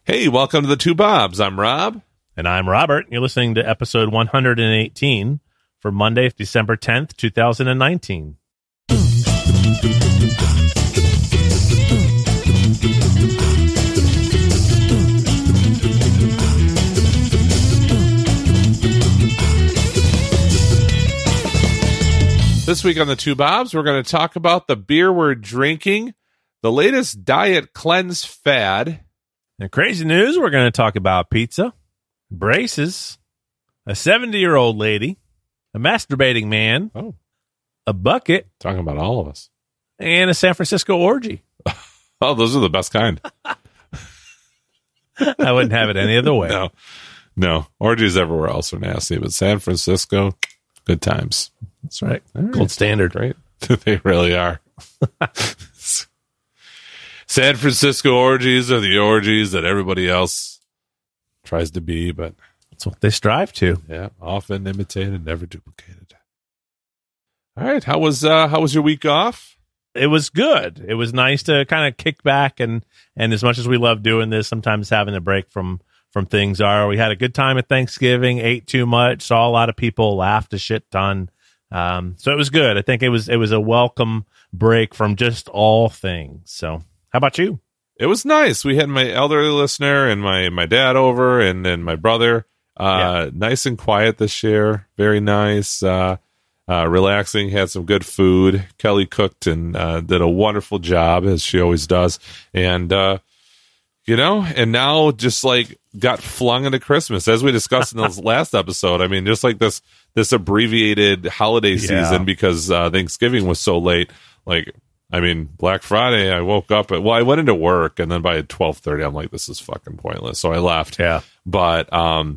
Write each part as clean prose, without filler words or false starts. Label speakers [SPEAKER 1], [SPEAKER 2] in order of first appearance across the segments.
[SPEAKER 1] Hey, welcome to the Two Bobs. I'm Rob.
[SPEAKER 2] And I'm Robert. You're listening to episode 118 for Monday, December 10th, 2019.
[SPEAKER 1] This week on the Two Bobs, we're going to talk about the beer we're drinking, the latest diet cleanse fad.
[SPEAKER 2] In crazy news, we're going to talk about pizza, braces, a 70-year-old lady, a masturbating man, a bucket,
[SPEAKER 1] Talking about all of us.
[SPEAKER 2] and a San Francisco orgy.
[SPEAKER 1] Oh, those are the best kind.
[SPEAKER 2] I wouldn't have it any other way.
[SPEAKER 1] No. Orgies everywhere else are nasty, but San Francisco, good times.
[SPEAKER 2] That's right.
[SPEAKER 1] All
[SPEAKER 2] Gold standard.
[SPEAKER 1] Great. They really are. San Francisco orgies are the orgies that everybody else tries to be, but
[SPEAKER 2] That's what they strive to.
[SPEAKER 1] yeah, often imitated, never duplicated. All right, how was your week off?
[SPEAKER 2] It was good. It was nice to kind of kick back and as much as we love doing this, sometimes having a break from things we had a good time at Thanksgiving, ate too much, saw a lot of people, laughed a shit ton. So it was good. I think it was a welcome break from just all things. So how about you?
[SPEAKER 1] It was nice. We had my elderly listener and my dad over and then my brother. Nice and quiet this year. Very nice. Relaxing. Had some good food. Kelly cooked and did a wonderful job, as she always does. And, and now just like got flung into Christmas, as we discussed in the last episode. I mean, just like this abbreviated holiday season because Thanksgiving was so late. Like, I mean, Black Friday, I woke up I went into work, and then by 12:30, I'm like, this is fucking pointless. So I left.
[SPEAKER 2] Yeah.
[SPEAKER 1] But, I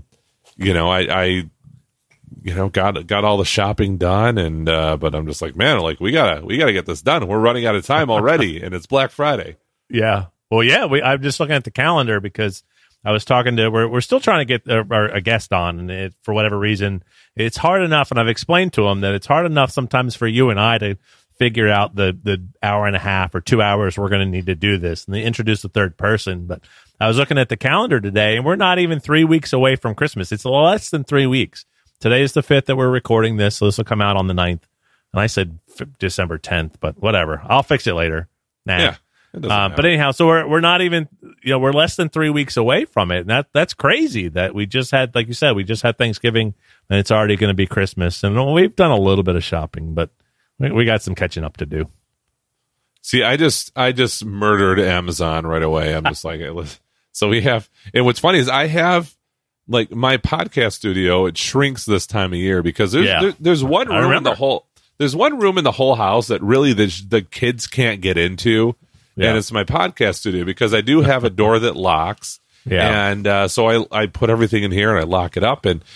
[SPEAKER 1] got all the shopping done, and but I'm just like, man, like we gotta get this done. We're running out of time already, and it's Black Friday.
[SPEAKER 2] Yeah. Well, yeah. I'm just looking at the calendar because I was talking to. We're still trying to get a guest on, and for whatever reason, it's hard enough. And I've explained to him that it's hard enough sometimes for you and I to figure out the hour and a half or 2 hours we're going to need to do this, and they introduce the third person. But I was looking at the calendar today, and we're not even 3 weeks away from Christmas. It's less than 3 weeks. Today is the 5th that we're recording this, so this will come out on the 9th. And I said December 10th, but whatever. I'll fix it later. Nah.
[SPEAKER 1] Yeah, it doesn't matter.
[SPEAKER 2] But anyhow, so we're not even, we're less than 3 weeks away from it. And that's crazy that we just had, like you said, we just had Thanksgiving, and it's already going to be Christmas. And we've done a little bit of shopping, but we got some catching up to do.
[SPEAKER 1] See, I just murdered Amazon right away. I'm just like, so we have, and what's funny is I have like my podcast studio. It shrinks this time of year because there's one room in the whole house that really the kids can't get into, and it's my podcast studio because I do have a door that locks. Yeah, and so I put everything in here and I lock it up, and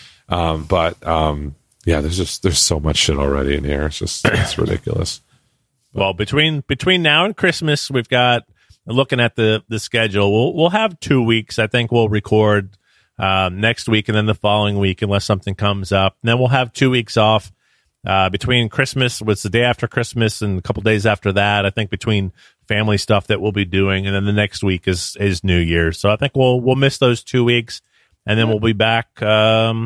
[SPEAKER 1] there's so much shit already in here. It's ridiculous.
[SPEAKER 2] Well, between now and Christmas, we've got, looking at the schedule, we'll have 2 weeks. I think we'll record next week and then the following week unless something comes up. And then we'll have 2 weeks off between Christmas, was the day after Christmas, and a couple days after that. I think between family stuff that we'll be doing, and then the next week is New Year's. So I think we'll miss those 2 weeks, and then we'll be back. I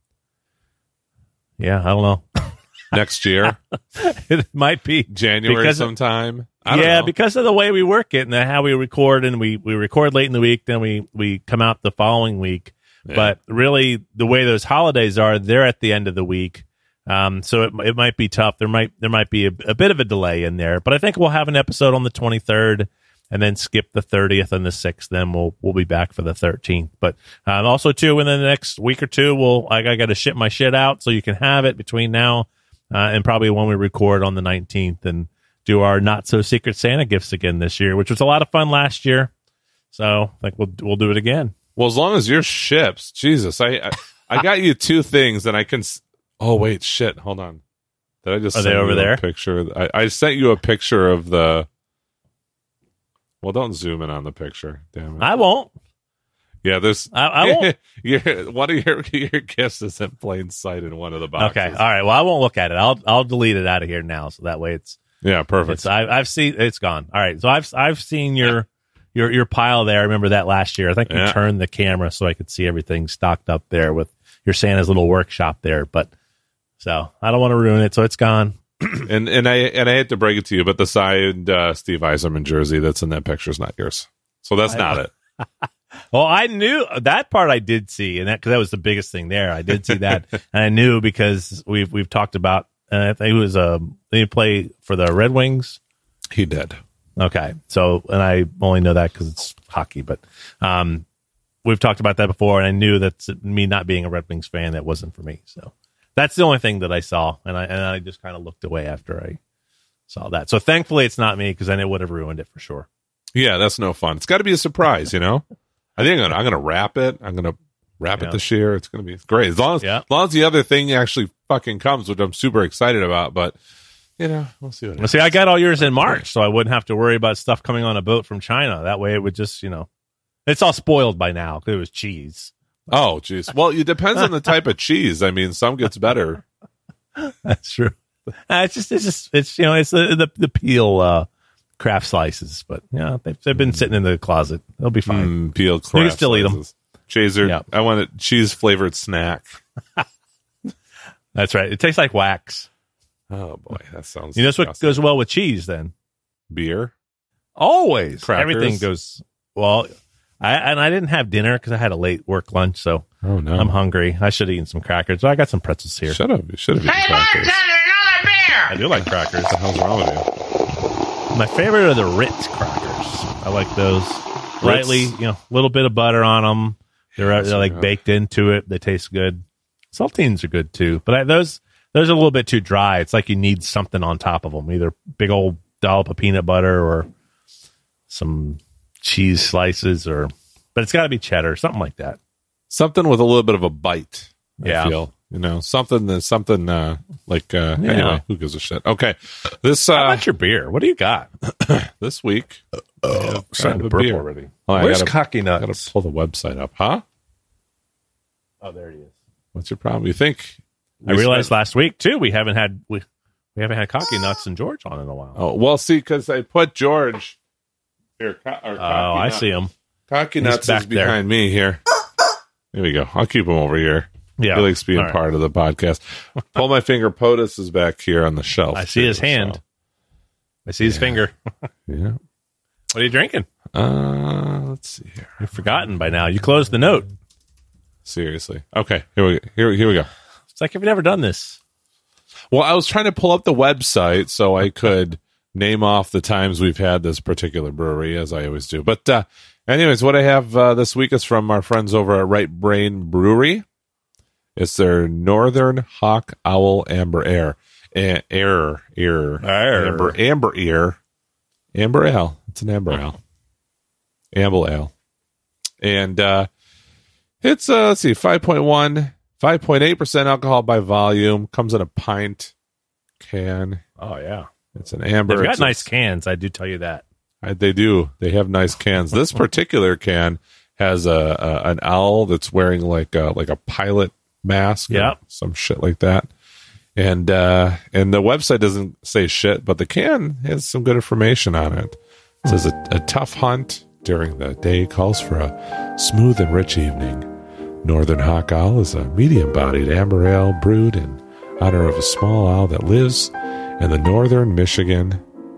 [SPEAKER 2] don't know.
[SPEAKER 1] Next year.
[SPEAKER 2] It might be
[SPEAKER 1] January sometime. I don't know.
[SPEAKER 2] Because of the way we work it and how we record, and we record late in the week, then we come out the following week. Yeah. But really, the way those holidays are, they're at the end of the week. So it might be tough. There might be a bit of a delay in there. But I think we'll have an episode on the 23rd, and then skip the 30th and the 6th. Then we'll be back for the 13th. But also too, in the next week or two, I got to ship my shit out so you can have it between now and probably when we record on the 19th, and do our not so secret Santa gifts again this year, which was a lot of fun last year. So I think we'll do it again.
[SPEAKER 1] Well, as long as yours ships, Jesus, I got you two things, and I can. Oh wait, shit, hold on. Did I just send you a picture? I sent you a picture of the. Well, don't zoom in on the picture. Damn it.
[SPEAKER 2] I won't.
[SPEAKER 1] Yeah, there's.
[SPEAKER 2] I won't.
[SPEAKER 1] One of your gifts is in plain sight in one of the boxes.
[SPEAKER 2] Okay, all right. Well, I won't look at it. I'll delete it out of here now, so that way it's.
[SPEAKER 1] Yeah, perfect.
[SPEAKER 2] I've seen it's gone. All right, so I've seen your your pile there. I remember that last year. I think you turned the camera so I could see everything stocked up there with your Santa's little workshop there. But so I don't want to ruin it, so it's gone.
[SPEAKER 1] and I hate to break it to you, but the signed Steve Yzerman jersey that's in that picture is not yours. So that's not it.
[SPEAKER 2] Well, I knew that part. I did see, and because that was the biggest thing there. I did see that, and I knew because we've talked about. I think it was did he play for the Red Wings?
[SPEAKER 1] He did.
[SPEAKER 2] Okay, so and I only know that because it's hockey, but we've talked about that before, and I knew that me not being a Red Wings fan, that wasn't for me. So that's the only thing that I saw, and I just kind of looked away after I saw that. So thankfully, it's not me because then it would have ruined it for sure. Yeah,
[SPEAKER 1] that's no fun. It's got to be a surprise, I think I'm going to wrap it. I'm going to wrap it this year. It's going to be great. As long as the other thing actually fucking comes, which I'm super excited about. But, we'll see what happens.
[SPEAKER 2] See, I got all yours in March, so I wouldn't have to worry about stuff coming on a boat from China. That way it would just, it's all spoiled by now because it was cheese.
[SPEAKER 1] Oh, geez. Well, it depends on the type of cheese. I mean, some gets better.
[SPEAKER 2] That's true. It's the peel craft slices, but they've been sitting in the closet. They'll be fine.
[SPEAKER 1] Peeled craft.
[SPEAKER 2] You can still
[SPEAKER 1] slices.
[SPEAKER 2] Eat them.
[SPEAKER 1] Chaser. I want a cheese flavored snack.
[SPEAKER 2] That's right. It tastes like wax.
[SPEAKER 1] Oh boy, that sounds.
[SPEAKER 2] What goes well with cheese then?
[SPEAKER 1] Beer.
[SPEAKER 2] Always.
[SPEAKER 1] Crackers.
[SPEAKER 2] Everything goes well. I didn't have dinner because I had a late work lunch, so I'm hungry. I should have eaten some crackers. So I got some pretzels here.
[SPEAKER 1] You should have eaten crackers.
[SPEAKER 3] Another beer!
[SPEAKER 2] I do like crackers.
[SPEAKER 1] What the hell's wrong with you?
[SPEAKER 2] My favorite are the Ritz crackers. I like those. Lightly, a little bit of butter on them. They're like baked into it. They taste good. Saltines are good too, but those are a little bit too dry. It's like you need something on top of them, either big old dollop of peanut butter or some cheese slices, but it's got to be cheddar, something like that. Something
[SPEAKER 1] with a little bit of a bite.
[SPEAKER 2] Yeah.
[SPEAKER 1] I feel. Something anyway, who gives a shit? Okay.
[SPEAKER 2] How about your beer? What do you got?
[SPEAKER 1] This week.
[SPEAKER 2] Starting to burp already.
[SPEAKER 1] Where's
[SPEAKER 2] Cocky Nuts?
[SPEAKER 1] I got to pull the website up, huh?
[SPEAKER 2] Oh, there he is.
[SPEAKER 1] What's your problem? You think?
[SPEAKER 2] I realized last week, too, we haven't had Cocky Nuts and George on in a while.
[SPEAKER 1] Oh, well, see, because I put George here.
[SPEAKER 2] I see him.
[SPEAKER 1] Cocky Nuts is behind me here. There we go. I'll keep him over here.
[SPEAKER 2] Yeah.
[SPEAKER 1] He likes being part of the podcast. Pull my finger. POTUS is back here on the shelf.
[SPEAKER 2] I see his hand. I see his finger.
[SPEAKER 1] Yeah.
[SPEAKER 2] What are you drinking?
[SPEAKER 1] Let's see here.
[SPEAKER 2] You've forgotten by now. You closed the note.
[SPEAKER 1] Seriously. Okay. Here we go.
[SPEAKER 2] It's like, have you never done this?
[SPEAKER 1] Well, I was trying to pull up the website so I could name off the times we've had this particular brewery, as I always do. But anyways, what I have this week is from our friends over at Right Brain Brewery. It's their Northern Hawk Owl Amber Ale. Amber Ale. It's an amber ale. Amber Ale. And it's, let's see, 5.8% alcohol by volume. Comes in a pint can.
[SPEAKER 2] Oh, yeah.
[SPEAKER 1] It's an amber.
[SPEAKER 2] They've got nice cans, I do tell you that.
[SPEAKER 1] They do. They have nice cans. This particular can has an owl that's wearing like a pilot mask.
[SPEAKER 2] Yeah.
[SPEAKER 1] Some shit like that. And the website doesn't say shit, but the can has some good information on it. It says a tough hunt during the day calls for a smooth and rich evening. Northern Hawk Owl is a medium-bodied amber ale brewed in honor of a small owl that lives in northern Michigan,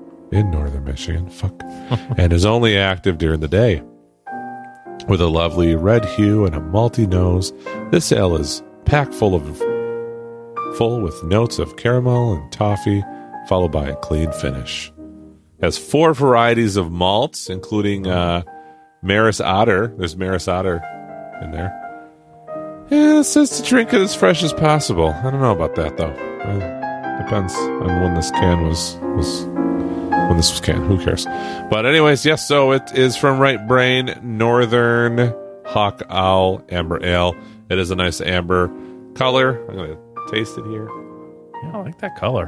[SPEAKER 1] and is only active during the day. With a lovely red hue and a malty nose, this ale is packed full with notes of caramel and toffee, followed by a clean finish. Has 4 varieties of malts, including Maris Otter. There's Maris Otter in there. Yeah, it says to drink it as fresh as possible. I don't know about that, though. Depends on when this can was when this was canned. Who cares? But anyways, yes, so it is from Right Brain, Northern Hawk Owl Amber Ale. It is a nice amber color. I'm going to taste it here.
[SPEAKER 2] Yeah, I like that color.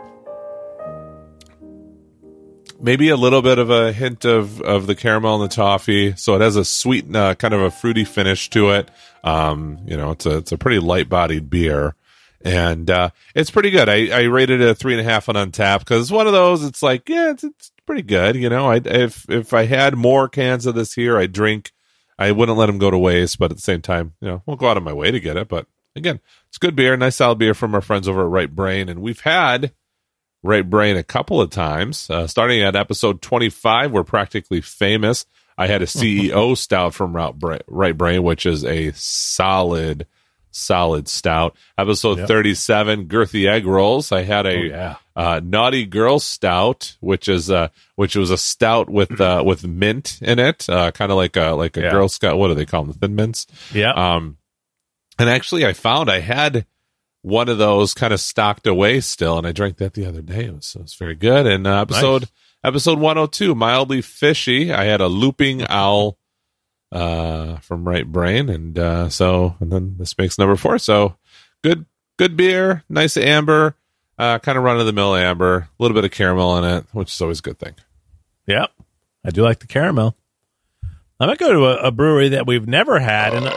[SPEAKER 1] Maybe a little bit of a hint of the caramel and the toffee. So it has a sweet, kind of a fruity finish to it. It's a pretty light-bodied beer. And it's pretty good. I rated it a 3.5 on Untappd because it's one of those. It's like, yeah, it's pretty good. If I had more cans of this here, I'd drink. I wouldn't let them go to waste, but at the same time, won't go out of my way to get it. But again, it's good beer, nice solid beer from our friends over at Right Brain, and we've had Right Brain a couple of times. Starting at episode 25, we're practically famous. I had a CEO stout from Right Brain, which is a solid stout. Episode 37, Girthy Egg Rolls. I had a Naughty Girl Stout, which was a stout with mint in it, kind of like a Girl Scout. What do they call them? The Thin Mints.
[SPEAKER 2] Yeah.
[SPEAKER 1] And actually, I found I had one of those kind of stocked away still, and I drank that the other day. It was very good. And episode 102, Mildly Fishy. I had a Looping Owl from Right Brain, and then this makes number 4. So good beer, nice amber, kind of run of the mill amber, a little bit of caramel in it, which is always a good thing.
[SPEAKER 2] Yep, I do like the caramel. I might go to a brewery that we've never had, and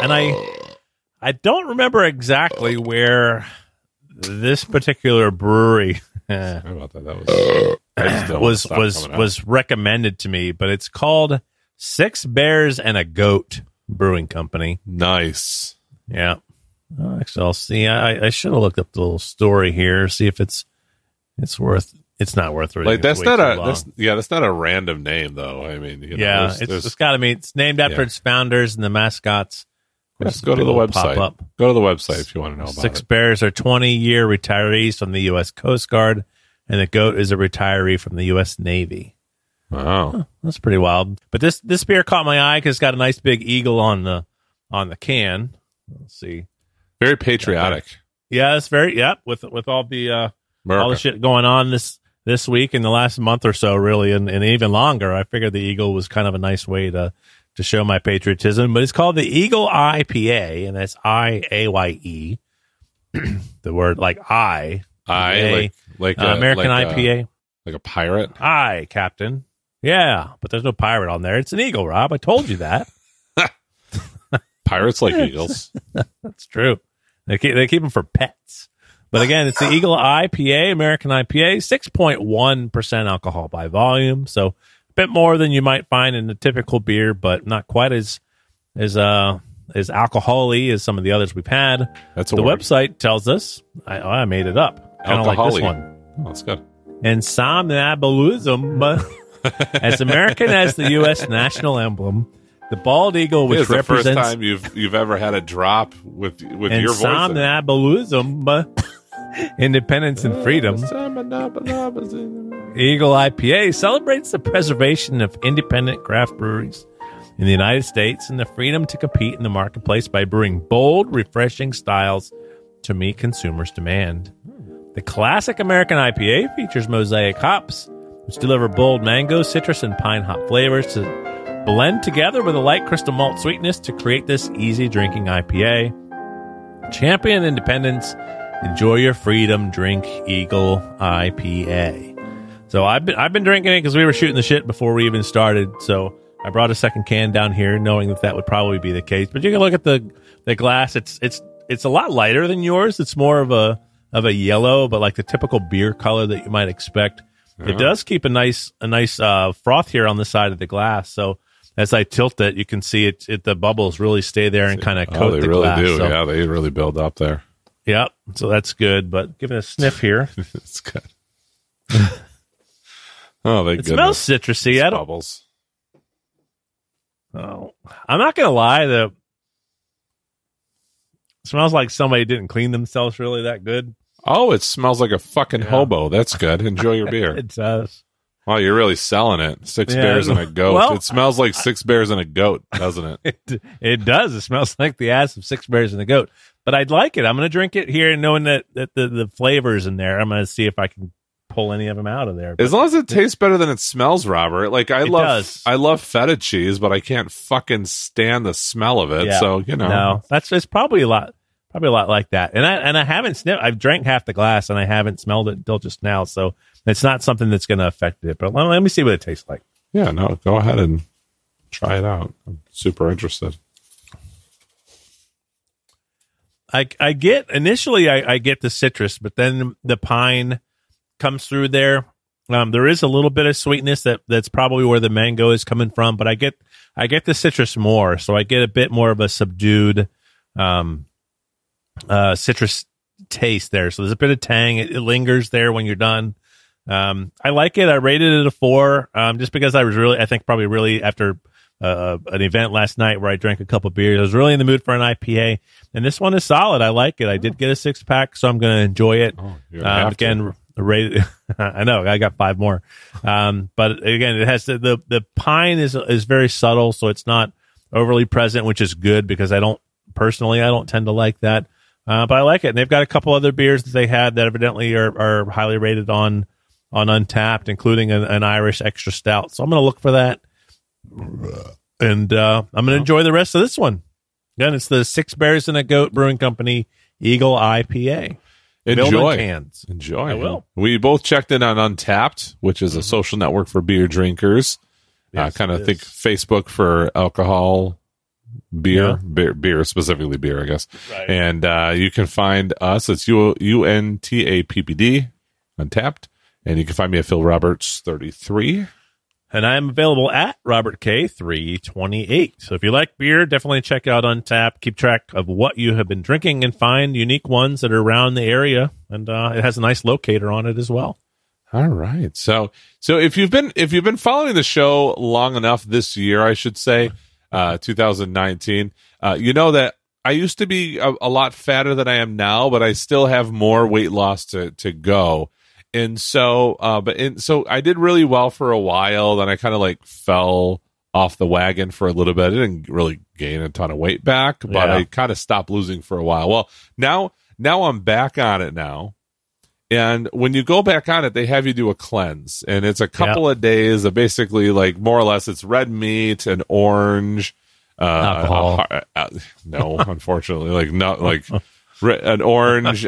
[SPEAKER 2] I don't remember exactly where this particular brewery
[SPEAKER 1] Sorry about that.
[SPEAKER 2] was recommended to me, but it's called Six Bears and a Goat Brewing Company.
[SPEAKER 1] Nice.
[SPEAKER 2] Yeah. Actually, I'll see. I should have looked up the little story here, see if it's worth. It's not worth reading.
[SPEAKER 1] Like that's not a random name though. I mean,
[SPEAKER 2] it's got to be. It's named after its founders and the mascots.
[SPEAKER 1] Just go to the website. Go to the website if you want to know about it.
[SPEAKER 2] Six Bears are 20-year retirees from the U.S. Coast Guard, and the Goat is a retiree from the U.S. Navy.
[SPEAKER 1] Wow,
[SPEAKER 2] that's pretty wild. But this beer caught my eye because it's got a nice big eagle on the can. Let's see,
[SPEAKER 1] very patriotic.
[SPEAKER 2] Yeah, it's very with all the shit going on this week and the last month or so, really, and even longer. I figured the eagle was kind of a nice way to show my patriotism. But it's called the Eagle IPA, and that's IAYE. The word like like American IPA,
[SPEAKER 1] like a pirate.
[SPEAKER 2] Aye, Captain. Yeah, but there's no pirate on there. It's an eagle, Rob. I told you that.
[SPEAKER 1] Pirates like eagles.
[SPEAKER 2] That's true. They keep them for pets. But again, it's the Eagle IPA, American IPA, 6.1% alcohol by volume. So a bit more than you might find in a typical beer, but not quite as alcohol-y as some of the others we've had.
[SPEAKER 1] That's the
[SPEAKER 2] website tells us. I made it up. Kind of like this one.
[SPEAKER 1] Oh, that's good.
[SPEAKER 2] Insomnambulism, as American as the U.S. national emblem, the bald eagle, which represents
[SPEAKER 1] the first time you've ever had a drop with your voice.
[SPEAKER 2] Insomnambulism, independence and freedom. Eagle IPA celebrates the preservation of independent craft breweries in the United States and the freedom to compete in the marketplace by brewing bold, refreshing styles to meet consumers' demand. The classic American IPA features mosaic hops, which deliver bold mango, citrus, and pine hop flavors to blend together with a light crystal malt sweetness to create this easy drinking IPA. Champion independence. Enjoy your freedom. Drink Eagle IPA. So I've been drinking it because we were shooting the shit before we even started. So I brought a second can down here, knowing that would probably be the case. But you can look at the glass. It's a lot lighter than yours. It's more of a yellow, but like the typical beer color that you might expect. It does keep a nice froth here on the side of the glass. So as I tilt it, you can see it the bubbles really stay there and kind of coat the glass.
[SPEAKER 1] They really do.
[SPEAKER 2] So,
[SPEAKER 1] yeah, they really build up there.
[SPEAKER 2] Yep. So that's good. But give it a sniff here.
[SPEAKER 1] It's good. Oh,
[SPEAKER 2] it smells citrusy.
[SPEAKER 1] Bubbles.
[SPEAKER 2] Oh, I'm not gonna lie. It smells like somebody didn't clean themselves really that good.
[SPEAKER 1] Oh, it smells like a fucking hobo. That's good. Enjoy your beer.
[SPEAKER 2] It does.
[SPEAKER 1] Wow, you're really selling it. Six bears and a goat. Well, it smells like 6 bears and a goat, doesn't it?
[SPEAKER 2] It does. It smells like the ass of 6 bears and a goat. But I'd like it. I'm going to drink it here, knowing that the flavors in there. I'm going to see if I can pull any of them out of there. But
[SPEAKER 1] as long as it tastes better than it smells, Robert. Like I love feta cheese, but I can't fucking stand the smell of it. Yeah. So
[SPEAKER 2] no, it's probably a lot like that. And I haven't sniffed. I've drank half the glass and I haven't smelled it until just now. So it's not something that's going to affect it. But let me see what it tastes like.
[SPEAKER 1] Yeah, no, go ahead and try it out. I'm super interested.
[SPEAKER 2] I get the citrus, but then the pine comes through there There is a little bit of sweetness that's probably where the mango is coming from, but I get the citrus more, so I get a bit more of a subdued citrus taste there. So there's a bit of tang. It lingers there when you're done. I like it. I rated it a 4, just because I think probably really after an event last night where I drank a couple beers, I was really in the mood for an IPA, and this one is solid. I like it. I did get a 6-pack, so I'm going to enjoy it. Again, rated. I know I got 5 more, but again, it has the pine is very subtle, so it's not overly present, which is good because I don't tend to like that, but I like it. And they've got a couple other beers that they had that evidently are highly rated on Untapped, including an Irish extra stout. So I'm going to look for that, and I'm going to enjoy the rest of this one. Again, it's the 6 Bears and a Goat Brewing Company Eagle IPA.
[SPEAKER 1] Enjoy.
[SPEAKER 2] Cans.
[SPEAKER 1] Enjoy.
[SPEAKER 2] I will.
[SPEAKER 1] We both checked in on Untapped, which is a social network for beer drinkers.
[SPEAKER 2] Yes,
[SPEAKER 1] kind of think Facebook for alcohol, beer specifically beer, I guess.
[SPEAKER 2] Right.
[SPEAKER 1] And you can find us. It's UNTAPPD, Untapped. And you can find me at Phil Roberts 33.
[SPEAKER 2] And I'm available at Robert K 328. So if you like beer, definitely check out Untapped. Keep track of what you have been drinking and find unique ones that are around the area. And it has a nice locator on it as well.
[SPEAKER 1] All right. So if you've been following the show long enough this year, I should say, 2019, you know that I used to be a lot fatter than I am now, but I still have more weight loss to go. And so, so I did really well for a while. Then I kind of like fell off the wagon for a little bit. I didn't really gain a ton of weight back, but I kind of stopped losing for a while. Well, now I'm back on it now. And when you go back on it, they have you do a cleanse, and it's a couple of days of basically like more or less it's red meat and orange,
[SPEAKER 2] alcohol.
[SPEAKER 1] No, unfortunately, like not like an orange,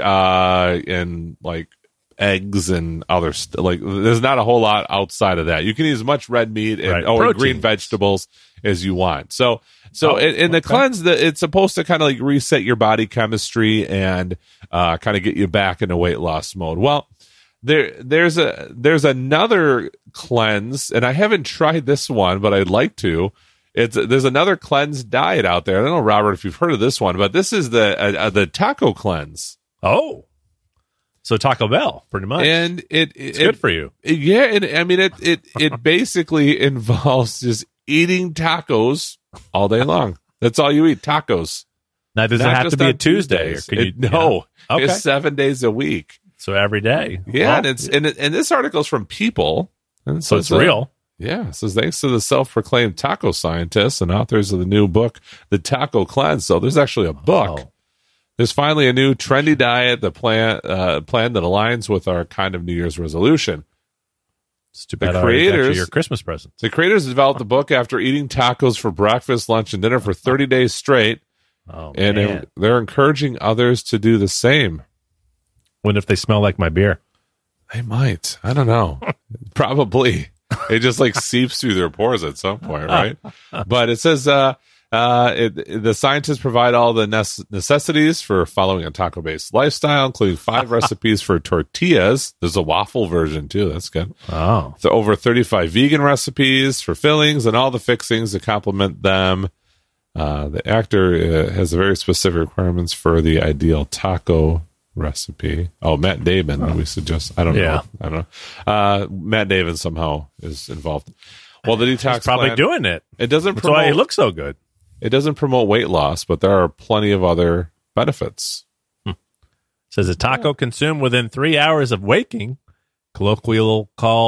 [SPEAKER 1] and like eggs and other like there's not a whole lot outside of that. You can eat as much red meat and green vegetables as you want. So in the cleanse, it's supposed to kind of like reset your body chemistry and kind of get you back into weight loss mode. Well, there's another cleanse, and I haven't tried this one, but I'd like to. There's another cleanse diet out there. I don't know, Robert, if you've heard of this one, but this is the taco cleanse.
[SPEAKER 2] Oh. So Taco Bell, pretty much,
[SPEAKER 1] and it's
[SPEAKER 2] good for you.
[SPEAKER 1] Yeah, and I mean it basically involves just eating tacos all day long. That's all you eat, tacos.
[SPEAKER 2] Now, does it have to be a Tuesday? Or can you,
[SPEAKER 1] no,
[SPEAKER 2] okay.
[SPEAKER 1] It's 7 days a week.
[SPEAKER 2] So every day.
[SPEAKER 1] Yeah, well, and this article's from People, and
[SPEAKER 2] so it's real.
[SPEAKER 1] Yeah, it says thanks to the self-proclaimed taco scientists and authors of the new book, The Taco Cleanse. So there's actually a book. Oh. There's finally a new trendy diet, the plan that aligns with our kind of New Year's resolution.
[SPEAKER 2] It's too bad the creators, your Christmas presents.
[SPEAKER 1] The creators developed the book after eating tacos for breakfast, lunch, and dinner for 30 days straight.
[SPEAKER 2] Oh,
[SPEAKER 1] and they're encouraging others to do the same.
[SPEAKER 2] What if they smell like my beer?
[SPEAKER 1] They might. I don't know. Probably. It just like seeps through their pores at some point, right? But it says the scientists provide all the necessities for following a taco-based lifestyle, including 5 recipes for tortillas. There's a waffle version, too. That's good.
[SPEAKER 2] Oh.
[SPEAKER 1] So over 35 vegan recipes for fillings and all the fixings to complement them. The actor has very specific requirements for the ideal taco recipe. Oh, Matt Damon, we suggest. I don't know. Matt Damon somehow is involved. Well, the detox
[SPEAKER 2] He's probably
[SPEAKER 1] plan,
[SPEAKER 2] doing it.
[SPEAKER 1] It doesn't
[SPEAKER 2] That's why he looks so good.
[SPEAKER 1] It doesn't promote weight loss, but there are plenty of other benefits.
[SPEAKER 2] Says a taco consumed within 3 hours of waking, colloquially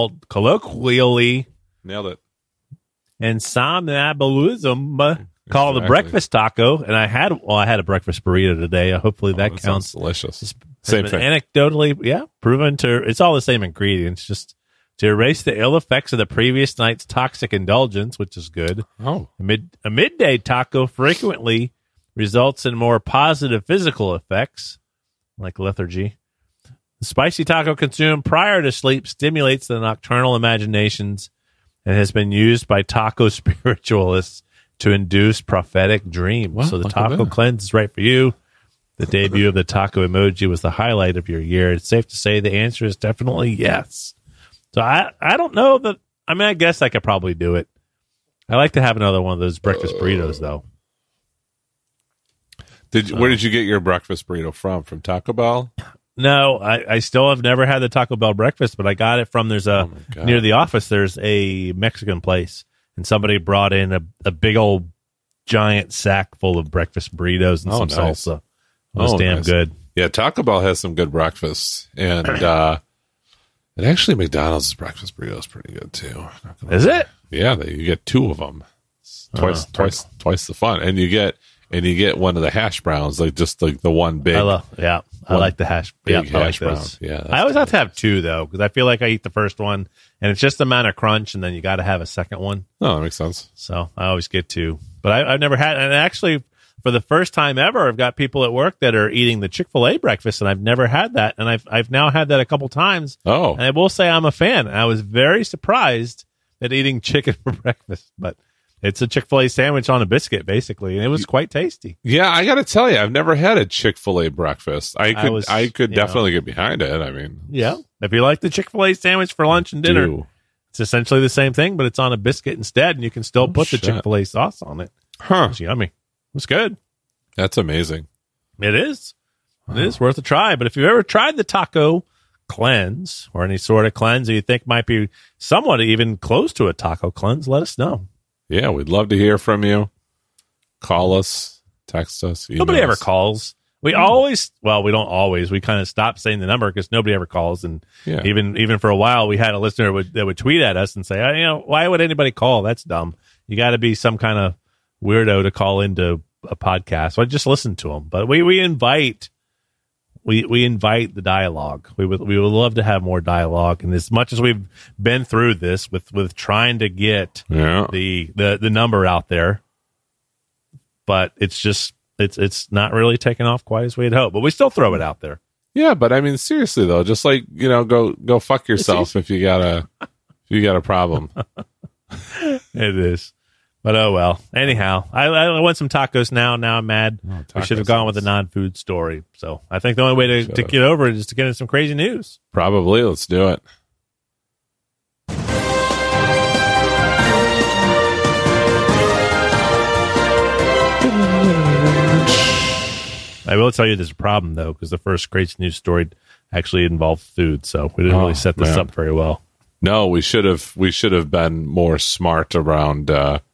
[SPEAKER 1] nailed it.
[SPEAKER 2] In somnambulism, called the breakfast taco. And I had a breakfast burrito today. Hopefully that counts.
[SPEAKER 1] Delicious. Same thing.
[SPEAKER 2] Anecdotally, proven to. It's all the same ingredients, just to erase the ill effects of the previous night's toxic indulgence, which is good.
[SPEAKER 1] Oh.
[SPEAKER 2] A midday taco frequently results in more positive physical effects, like lethargy. The spicy taco consumed prior to sleep stimulates the nocturnal imaginations and has been used by taco spiritualists to induce prophetic dreams. Well, so the taco cleanse is right for you. The debut of the taco emoji was the highlight of your year. It's safe to say the answer is definitely yes. So I don't know that. I mean, I guess I could probably do it. I like to have another one of those breakfast burritos, though.
[SPEAKER 1] Where did you get your breakfast burrito from? From Taco Bell?
[SPEAKER 2] No, I still have never had the Taco Bell breakfast, but I got it from near the office. There's a Mexican place, and somebody brought in a big old giant sack full of breakfast burritos and some salsa. It was damn good.
[SPEAKER 1] Yeah, Taco Bell has some good breakfasts, and actually McDonald's breakfast burrito is pretty good too.
[SPEAKER 2] Is it?
[SPEAKER 1] Yeah, you get 2 of them, twice the fun, and you get one of the hash browns, like the one big.
[SPEAKER 2] I like the hash.
[SPEAKER 1] Big hash
[SPEAKER 2] I like
[SPEAKER 1] brown. Yeah,
[SPEAKER 2] I always have to have 2 though, because I feel like I eat the first one, and it's just the amount of crunch, and then you got to have a second one.
[SPEAKER 1] Oh, that makes sense.
[SPEAKER 2] So I always get 2, but I've never had. And actually, for the first time ever, I've got people at work that are eating the Chick-fil-A breakfast, and I've never had that, and I've now had that a couple times.
[SPEAKER 1] Oh,
[SPEAKER 2] and I will say I'm a fan. I was very surprised at eating chicken for breakfast, but it's a Chick-fil-A sandwich on a biscuit, basically, and it was quite tasty.
[SPEAKER 1] Yeah, I got to tell you, I've never had a Chick-fil-A breakfast. I could definitely get behind it. I mean,
[SPEAKER 2] yeah, if you like the Chick-fil-A sandwich for lunch and dinner, it's essentially the same thing, but it's on a biscuit instead, and you can still put the Chick-fil-A sauce on it.
[SPEAKER 1] Huh?
[SPEAKER 2] It's yummy. It's good.
[SPEAKER 1] That's amazing.
[SPEAKER 2] It is. It is worth a try. But if you've ever tried the taco cleanse or any sort of cleanse that you think might be somewhat even close to a taco cleanse, let us know.
[SPEAKER 1] Yeah, we'd love to hear from you. Call us, text us.
[SPEAKER 2] Nobody ever calls. We don't always. We kind of stopped saying the number because nobody ever calls. And even for a while, we had a listener that would tweet at us and say, why would anybody call? That's dumb. You got to be some kind of weirdo to call into a podcast. So I just listen to them. But we invite the dialogue. We would love to have more dialogue. And as much as we've been through this with trying to get the number out there, but it's not really taken off quite as we'd hope. But we still throw it out there.
[SPEAKER 1] Yeah, but I mean, seriously though, just like go fuck yourself if you got a problem.
[SPEAKER 2] It is. But oh well. Anyhow, I want some tacos now. Now I'm mad. We should have gone with a non-food story. So I think the only way to get over it is to get into some crazy news.
[SPEAKER 1] Probably. Let's do it.
[SPEAKER 2] I will tell you there's a problem though, because the first crazy news story actually involved food, so we didn't really set this up very well.
[SPEAKER 1] No, we should have been more smart around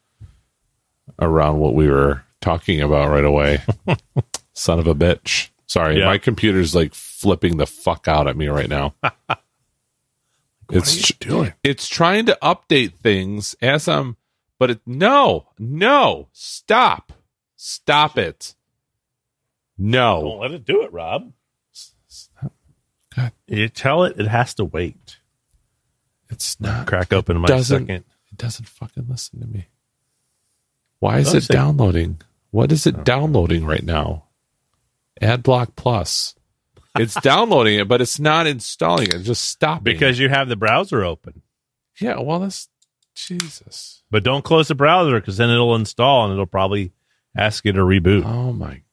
[SPEAKER 1] what we were talking about right away. Son of a bitch. Sorry, my computer's like flipping the fuck out at me right now.
[SPEAKER 2] What are you doing?
[SPEAKER 1] It's trying to update things as I'm, but no, stop it. No.
[SPEAKER 2] Don't let it do it, Rob.
[SPEAKER 1] God.
[SPEAKER 2] You tell it has to wait.
[SPEAKER 1] It's not.
[SPEAKER 2] Crack open my second.
[SPEAKER 1] It doesn't fucking listen to me. Why is it downloading? What is it downloading right now? AdBlock Plus. It's downloading it, but it's not installing it. It's just stopping.
[SPEAKER 2] Because you have the browser open.
[SPEAKER 1] Yeah, well, that's Jesus.
[SPEAKER 2] But don't close the browser because then it'll install and it'll probably ask you to reboot.
[SPEAKER 1] Oh, my.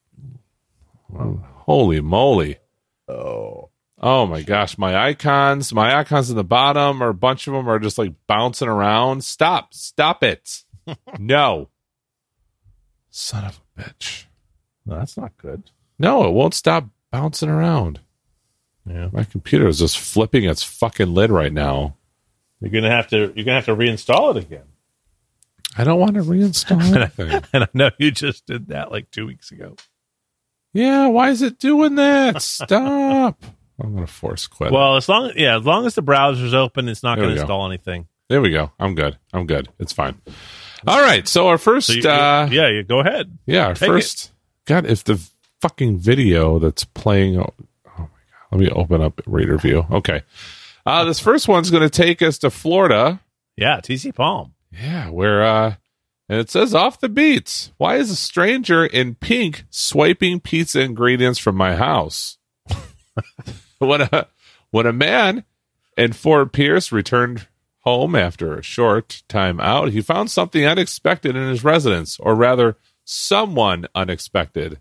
[SPEAKER 1] Holy moly. Oh, my gosh. My icons in the bottom, or a bunch of them are just like bouncing around. Stop it. No. Son of a bitch.
[SPEAKER 2] No, that's not good.
[SPEAKER 1] No, it won't stop bouncing around.
[SPEAKER 2] Yeah.
[SPEAKER 1] My computer is just flipping its fucking lid right now.
[SPEAKER 2] You're gonna have to reinstall it again.
[SPEAKER 1] I don't want to reinstall anything.
[SPEAKER 2] And I know you just did that like 2 weeks ago.
[SPEAKER 1] Yeah, why is it doing that? Stop. I'm gonna force quit.
[SPEAKER 2] Well, as long as the browser's open, it's not going to install anything.
[SPEAKER 1] There we go. I'm good. It's fine. All right. So our first,
[SPEAKER 2] you go ahead.
[SPEAKER 1] Yeah, our first. God, if the fucking video that's playing. Oh my God. Let me open up Reader View. Okay. This first one's going to take us to Florida.
[SPEAKER 2] Yeah, TC Palm.
[SPEAKER 1] Yeah, where and it says off the beats. Why is a stranger in pink swiping pizza ingredients from my house? When a man in Fort Pierce returned home after a short time out, he found something unexpected in his residence, or rather, someone unexpected.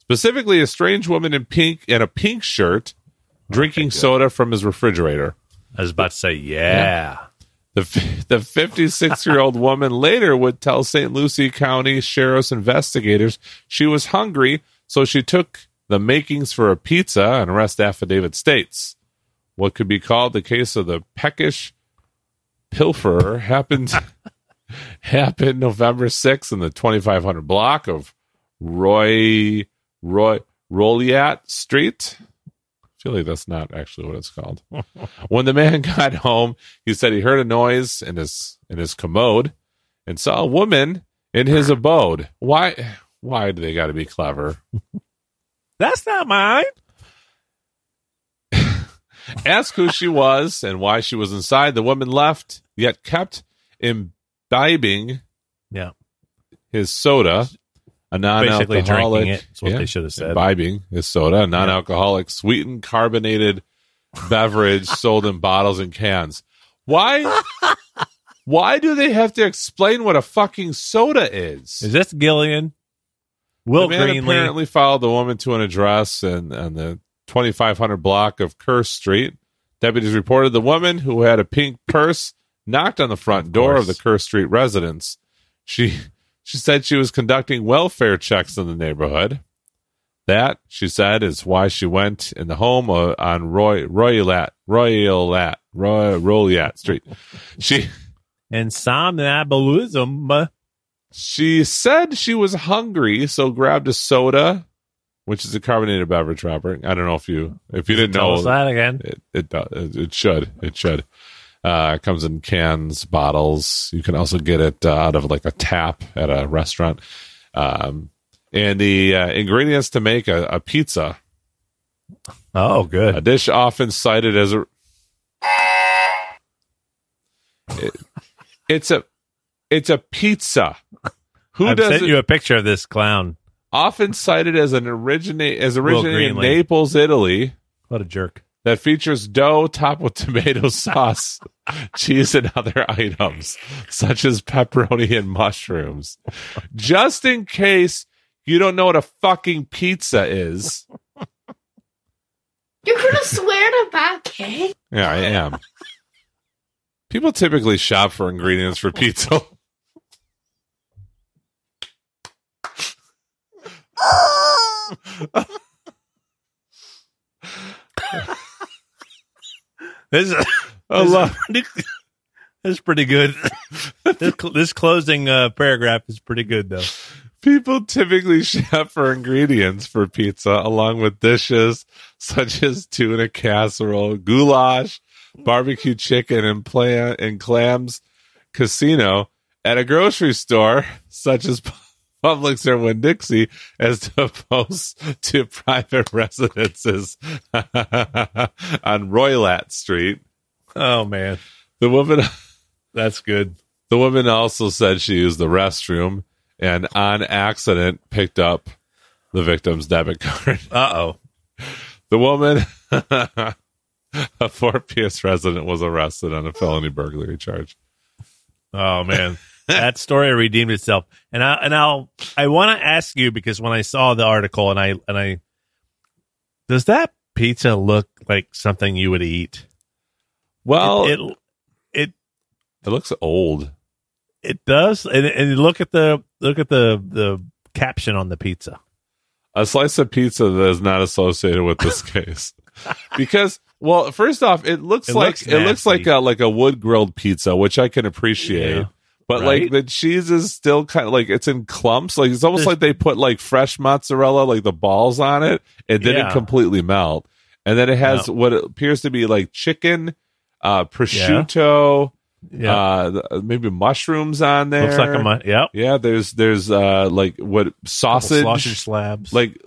[SPEAKER 1] Specifically, a strange woman in a pink shirt drinking soda from his refrigerator.
[SPEAKER 2] I was about to say, yeah.
[SPEAKER 1] The 56-year-old woman later would tell St. Lucie County Sheriff's investigators she was hungry, so she took the makings for a pizza. An arrest affidavit states what could be called the case of the peckish pilferer happened November 6th in the 2500 block of Rolliat Street. I feel like that's not actually what it's called. When the man got home, he said he heard a noise in his commode and saw a woman in his abode. Why do they got to be clever?
[SPEAKER 2] That's not mine.
[SPEAKER 1] Asked who she was and why she was inside. The woman left, yet kept imbibing his soda, a non-alcoholic.
[SPEAKER 2] Basically drinking it. That's what they should have said.
[SPEAKER 1] Imbibing his soda, a non-alcoholic, sweetened, carbonated beverage sold in bottles and cans. Why do they have to explain what a fucking soda is?
[SPEAKER 2] Is this Gillian? Will
[SPEAKER 1] the man
[SPEAKER 2] Greenlee
[SPEAKER 1] apparently followed the woman to an address on the 2500 block of Kerr Street. Deputies reported the woman, who had a pink purse, knocked on the front door of the Kerr Street residence. She said she was conducting welfare checks in the neighborhood. That, she said, is why she went in the home on Rolliat Street.
[SPEAKER 2] and somnambulism.
[SPEAKER 1] She said she was hungry, so grabbed a soda, which is a carbonated beverage, Robert. I don't know if you didn't know.
[SPEAKER 2] Tell us that again.
[SPEAKER 1] It should. It comes in cans, bottles. You can also get it out of like a tap at a restaurant. And the ingredients to make a pizza.
[SPEAKER 2] Oh, good.
[SPEAKER 1] A dish often cited as it's a pizza.
[SPEAKER 2] I've sent you a picture of this clown.
[SPEAKER 1] Often cited as originating in Naples, Italy.
[SPEAKER 2] What a jerk.
[SPEAKER 1] That features dough topped with tomato sauce, cheese, and other items, such as pepperoni and mushrooms. Just in case you don't know what a fucking pizza is.
[SPEAKER 3] You're going to swear to that, Kay?
[SPEAKER 1] Yeah, I am. People typically shop for ingredients for pizza.
[SPEAKER 2] This is pretty good. This closing paragraph is pretty good, though.
[SPEAKER 1] People typically shop for ingredients for pizza, along with dishes such as tuna casserole, goulash, barbecue chicken, and clams casino at a grocery store such as Publix or Winn-Dixie, as opposed to private residences on Rolliat Street.
[SPEAKER 2] Oh, man.
[SPEAKER 1] The woman...
[SPEAKER 2] That's good.
[SPEAKER 1] The woman also said she used the restroom and on accident picked up the victim's debit card.
[SPEAKER 2] Uh-oh.
[SPEAKER 1] The woman, a Fort Pierce resident, was arrested on a felony burglary charge.
[SPEAKER 2] Oh, man. That story redeemed itself. And I want to ask you, because when I saw the article and I does that pizza look like something you would eat?
[SPEAKER 1] Well,
[SPEAKER 2] it
[SPEAKER 1] looks old.
[SPEAKER 2] It does. And look at the caption on the pizza.
[SPEAKER 1] A slice of pizza that is not associated with this case. Because, well, first off, it looks like a wood grilled pizza, which I can appreciate. Yeah. But right? Like the cheese is still kind of like it's in clumps. Like it's almost like they put like fresh mozzarella, like the balls on it. It didn't completely melt. And then it has what appears to be like chicken, prosciutto, maybe mushrooms on there.
[SPEAKER 2] Looks like
[SPEAKER 1] yeah. There's like what sausage
[SPEAKER 2] slabs,
[SPEAKER 1] like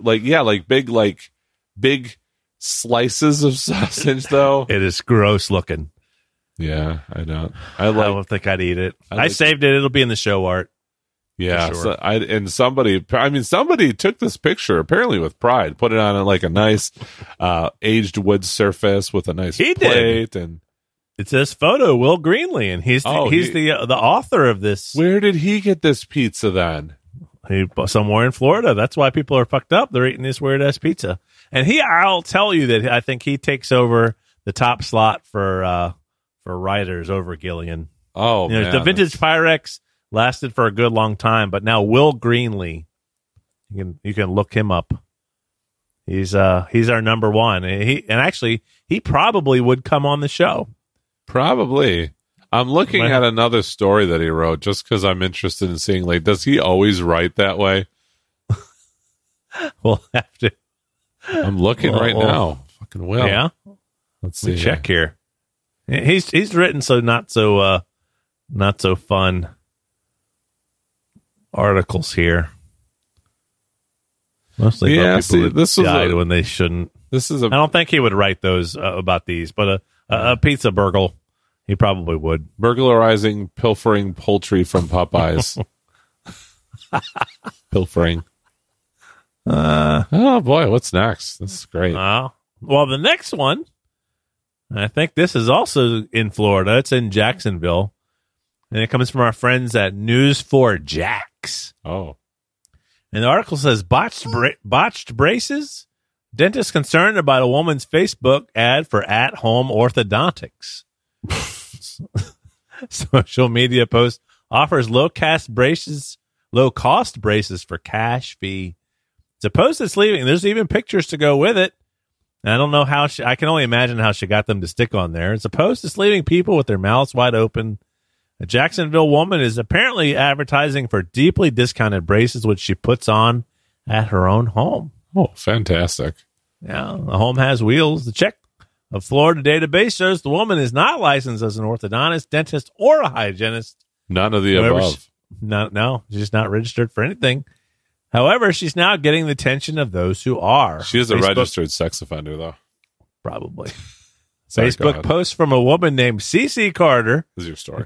[SPEAKER 1] big slices of sausage though.
[SPEAKER 2] It is gross looking.
[SPEAKER 1] Yeah, I don't.
[SPEAKER 2] I don't think I'd eat it. I saved it. It'll be in the show art.
[SPEAKER 1] Yeah,
[SPEAKER 2] sure.
[SPEAKER 1] Somebody took this picture apparently with pride, put it on like a nice aged wood surface with a nice plate, and
[SPEAKER 2] it says photo Will Greenlee, and he's the author of this.
[SPEAKER 1] Where did he get this pizza then?
[SPEAKER 2] Somewhere in Florida. That's why people are fucked up. They're eating this weird ass pizza, and I'll tell you that I think he takes over the top slot for for writers over Gillian.
[SPEAKER 1] Oh, man.
[SPEAKER 2] The vintage Pyrex lasted for a good long time, but now Will Greenlee, you can look him up. He's our number one. He probably would come on the show.
[SPEAKER 1] Probably. I'm looking at another story that he wrote just because I'm interested in seeing, like, does he always write that way?
[SPEAKER 2] We'll have to.
[SPEAKER 1] I'm looking now. Fucking Will.
[SPEAKER 2] Yeah.
[SPEAKER 1] Let's see.
[SPEAKER 2] Check here. He's written not so fun articles here. Mostly about people who died when they shouldn't. I don't think he would write those about these, but a pizza burgle, he probably would.
[SPEAKER 1] Burglarizing, pilfering poultry from Popeyes. Pilfering. Oh boy, what's next? This is great.
[SPEAKER 2] Well, the next one, I think this is also in Florida. It's in Jacksonville, and it comes from our friends at News4Jax.
[SPEAKER 1] Oh.
[SPEAKER 2] And the article says, botched braces? Dentist concerned about a woman's Facebook ad for at-home orthodontics. Social media post offers low-cost braces for cash fee. Suppose it's leaving. There's even pictures to go with it. And I don't know how I can only imagine how she got them to stick on there. Suppose it's leaving people with their mouths wide open. A Jacksonville woman is apparently advertising for deeply discounted braces, which she puts on at her own home.
[SPEAKER 1] Oh, fantastic.
[SPEAKER 2] Yeah, the home has wheels. The check of Florida database shows the woman is not licensed as an orthodontist, dentist, or a hygienist.
[SPEAKER 1] None of the above.
[SPEAKER 2] No, she's not registered for anything. However, she's now getting the attention of those who are.
[SPEAKER 1] She is a registered sex offender, though.
[SPEAKER 2] Probably. Facebook post from a woman named Cece Carter.
[SPEAKER 1] This is your story.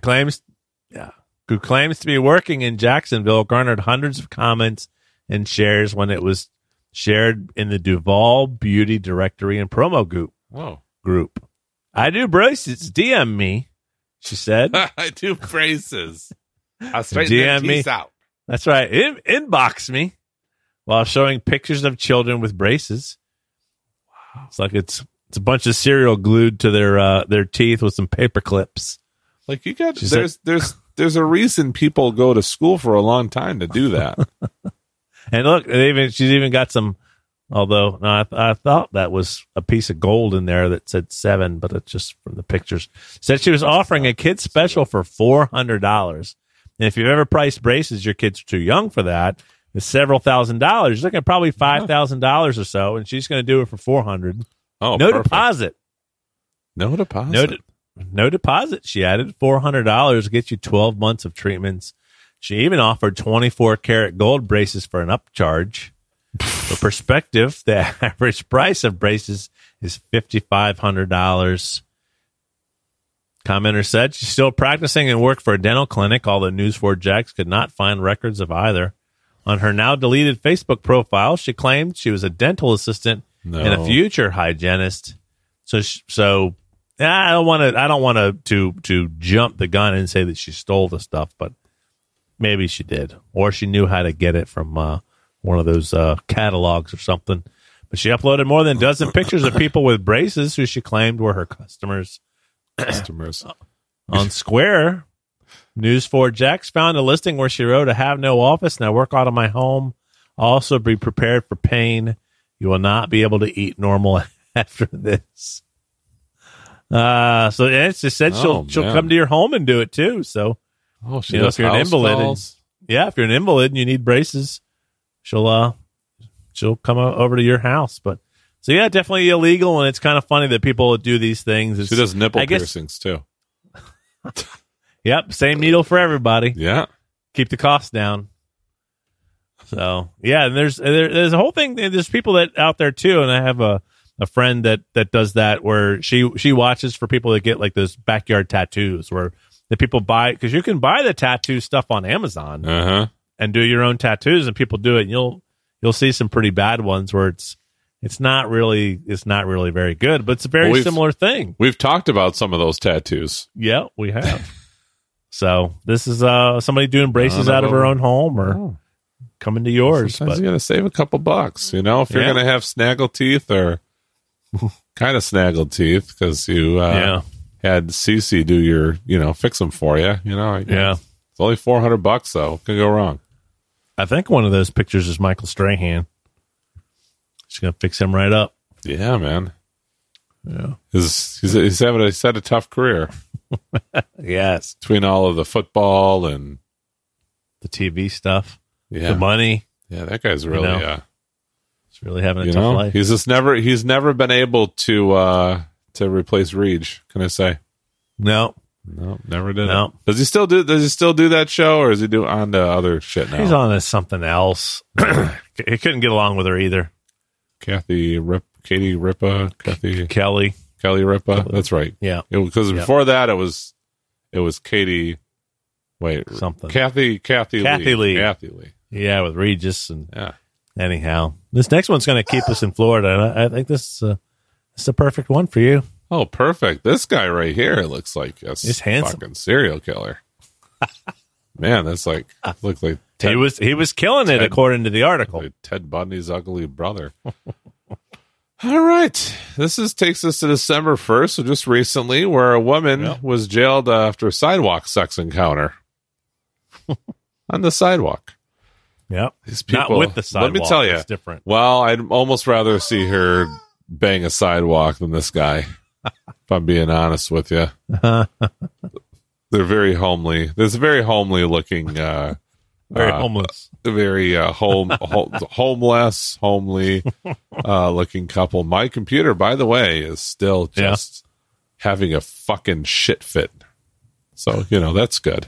[SPEAKER 2] Who claims to be working in Jacksonville, garnered hundreds of comments and shares when it was shared in the Duval Beauty Directory and Promo group. I do braces. DM me, she said.
[SPEAKER 1] I do braces. I'll straighten
[SPEAKER 2] DM
[SPEAKER 1] them teeth out.
[SPEAKER 2] That's right. Inbox me while showing pictures of children with braces. Wow. It's like it's a bunch of cereal glued to their teeth with some paper clips.
[SPEAKER 1] Like you got there's a reason people go to school for a long time to do that.
[SPEAKER 2] And look, she's even got some. Although I thought that was a piece of gold in there that said 7, but it's just from the pictures. Said she was offering a kid's special for $400. And if you've ever priced braces, your kids are too young for that. It's several $1,000s. You're looking at probably $5,000 or so, and she's going to do it for $400.
[SPEAKER 1] Oh,
[SPEAKER 2] no
[SPEAKER 1] perfect.
[SPEAKER 2] deposit.
[SPEAKER 1] No deposit.
[SPEAKER 2] No deposit. She added $400 gets you 12 months of treatments. She even offered 24-karat gold braces for an upcharge. For perspective, the average price of braces is $5,500. Commenter said she's still practicing and worked for a dental clinic, although News4Jax could not find records of either. On her now deleted Facebook profile, she claimed she was a dental assistant and a future hygienist. So I don't want to jump the gun and say that she stole the stuff, but maybe she did, or she knew how to get it from one of those catalogs or something. But she uploaded more than a dozen pictures of people with braces who she claimed were her customers. On Square, News4Jax found a listing where she wrote, "I have no office and I work out of my home. Also, be prepared for pain. You will not be able to eat normal after this." So it's just said she'll come to your home and do it too. So,
[SPEAKER 1] she does
[SPEAKER 2] if you're an invalid, if you're an invalid and you need braces, she'll come over to your house. But so yeah, definitely illegal, and it's kind of funny that people do these things.
[SPEAKER 1] She does nipple piercings too.
[SPEAKER 2] Yep, same needle for everybody.
[SPEAKER 1] Yeah,
[SPEAKER 2] keep the cost down. So yeah, and there's a whole thing. There's people that out there too, and I have a friend that does that, where she watches for people that get like those backyard tattoos, where the people buy, because you can buy the tattoo stuff on Amazon and do your own tattoos, and people do it. And you'll see some pretty bad ones where it's not really very good, but it's a very similar thing.
[SPEAKER 1] We've talked about some of those tattoos.
[SPEAKER 2] Yeah, we have. So this is somebody doing braces out of her own home or coming to yours.
[SPEAKER 1] Sometimes you got to save a couple bucks, if you're going to have snaggle teeth or kind of snaggle teeth, because you had Cece do your, fix them for you.
[SPEAKER 2] Yeah.
[SPEAKER 1] It's only $400 though. What could go wrong?
[SPEAKER 2] I think one of those pictures is Michael Strahan. She's gonna fix him right up.
[SPEAKER 1] Yeah, man.
[SPEAKER 2] Yeah,
[SPEAKER 1] he's had a tough career.
[SPEAKER 2] Yes,
[SPEAKER 1] between all of the football and
[SPEAKER 2] the TV stuff,
[SPEAKER 1] the
[SPEAKER 2] money.
[SPEAKER 1] Yeah, that guy's really,
[SPEAKER 2] he's really having a tough life.
[SPEAKER 1] He's never been able to replace Reed. Can I say?
[SPEAKER 2] No,
[SPEAKER 1] never did.
[SPEAKER 2] No.
[SPEAKER 1] Does he still do that show, or is he on to other shit now?
[SPEAKER 2] He's on to something else. He couldn't get along with her either.
[SPEAKER 1] Katie Ripa.
[SPEAKER 2] Kelly
[SPEAKER 1] Ripa. That's right.
[SPEAKER 2] Yeah.
[SPEAKER 1] Because before that, it was Katie. Wait,
[SPEAKER 2] something.
[SPEAKER 1] Kathy Lee. Kathy Lee.
[SPEAKER 2] Yeah, with Regis and anyhow, this next one's going to keep us in Florida. I think this is the perfect one for you.
[SPEAKER 1] Oh, perfect! This guy right here looks like
[SPEAKER 2] he's handsome.
[SPEAKER 1] Fucking serial killer. Man, that's looks like
[SPEAKER 2] Ted, he was killing it according to the article.
[SPEAKER 1] Like Ted Bundy's ugly brother. All right, takes us to December 1st, so just recently, where a woman was jailed after a sidewalk sex encounter on the sidewalk.
[SPEAKER 2] Yeah,
[SPEAKER 1] these people.
[SPEAKER 2] Not with the sidewalk.
[SPEAKER 1] Let me tell you,
[SPEAKER 2] it's different.
[SPEAKER 1] Well, I'd almost rather see her bang a sidewalk than this guy. If I'm being honest with you, they're very homely. There's a very homely looking,
[SPEAKER 2] very homeless,
[SPEAKER 1] very homeless, homely looking couple. My computer, by the way, is still just having a fucking shit fit. So that's good.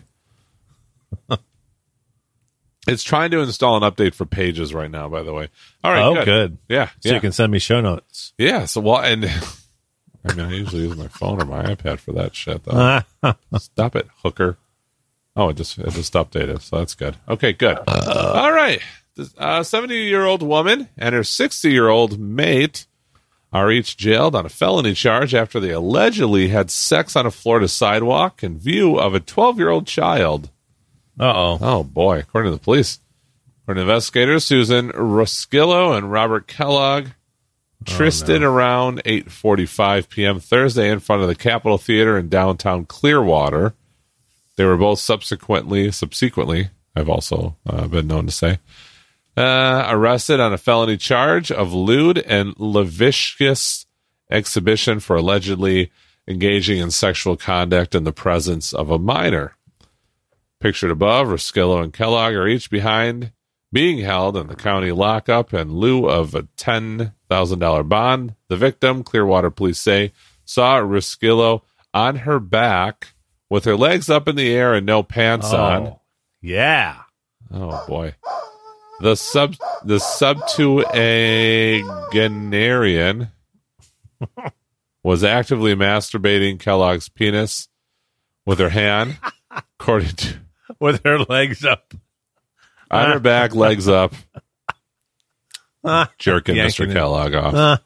[SPEAKER 1] It's trying to install an update for Pages right now. By the way, all right,
[SPEAKER 2] good.
[SPEAKER 1] Yeah,
[SPEAKER 2] so you can send me show notes.
[SPEAKER 1] Yeah. So and. I mean, I usually use my phone or my iPad for that shit, though. Stop it, hooker. Oh, it just updated, so that's good. Okay, good. All right. A 70-year-old woman and her 60-year-old mate are each jailed on a felony charge after they allegedly had sex on a Florida sidewalk in view of a 12-year-old child.
[SPEAKER 2] Uh-oh.
[SPEAKER 1] Oh, boy. According to the police. According to investigators, Susan Roskillo and Robert Kellogg trystied around 8:45 p.m. Thursday in front of the Capitol Theater in downtown Clearwater. They were both subsequently, I've also been known to say, arrested on a felony charge of lewd and lascivious exhibition for allegedly engaging in sexual conduct in the presence of a minor. Pictured above, Roskillo and Kellogg are each being held in the county lockup in lieu of a $10,000 bond. The victim, Clearwater police say, saw Roskillo on her back with her legs up in the air and no pants on.
[SPEAKER 2] Yeah.
[SPEAKER 1] Oh, boy. The septuagenarian was actively masturbating Kellogg's penis with her hand, according to...
[SPEAKER 2] With her legs up.
[SPEAKER 1] On her back, legs up, jerking Mr. Kellogg off.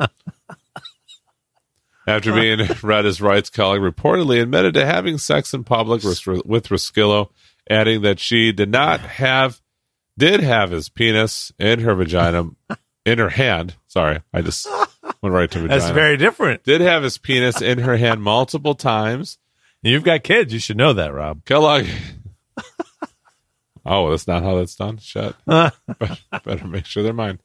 [SPEAKER 1] After being read his rights, Kellogg reportedly admitted to having sex in public with Roskillo, adding that she did have his penis in her vagina, in her hand. Sorry, I just went right to vagina.
[SPEAKER 2] That's very different.
[SPEAKER 1] Did have his penis in her hand multiple times.
[SPEAKER 2] You've got kids. You should know that, Rob.
[SPEAKER 1] Kellogg... Oh, that's not how that's done? Shit. Better make sure they're mine.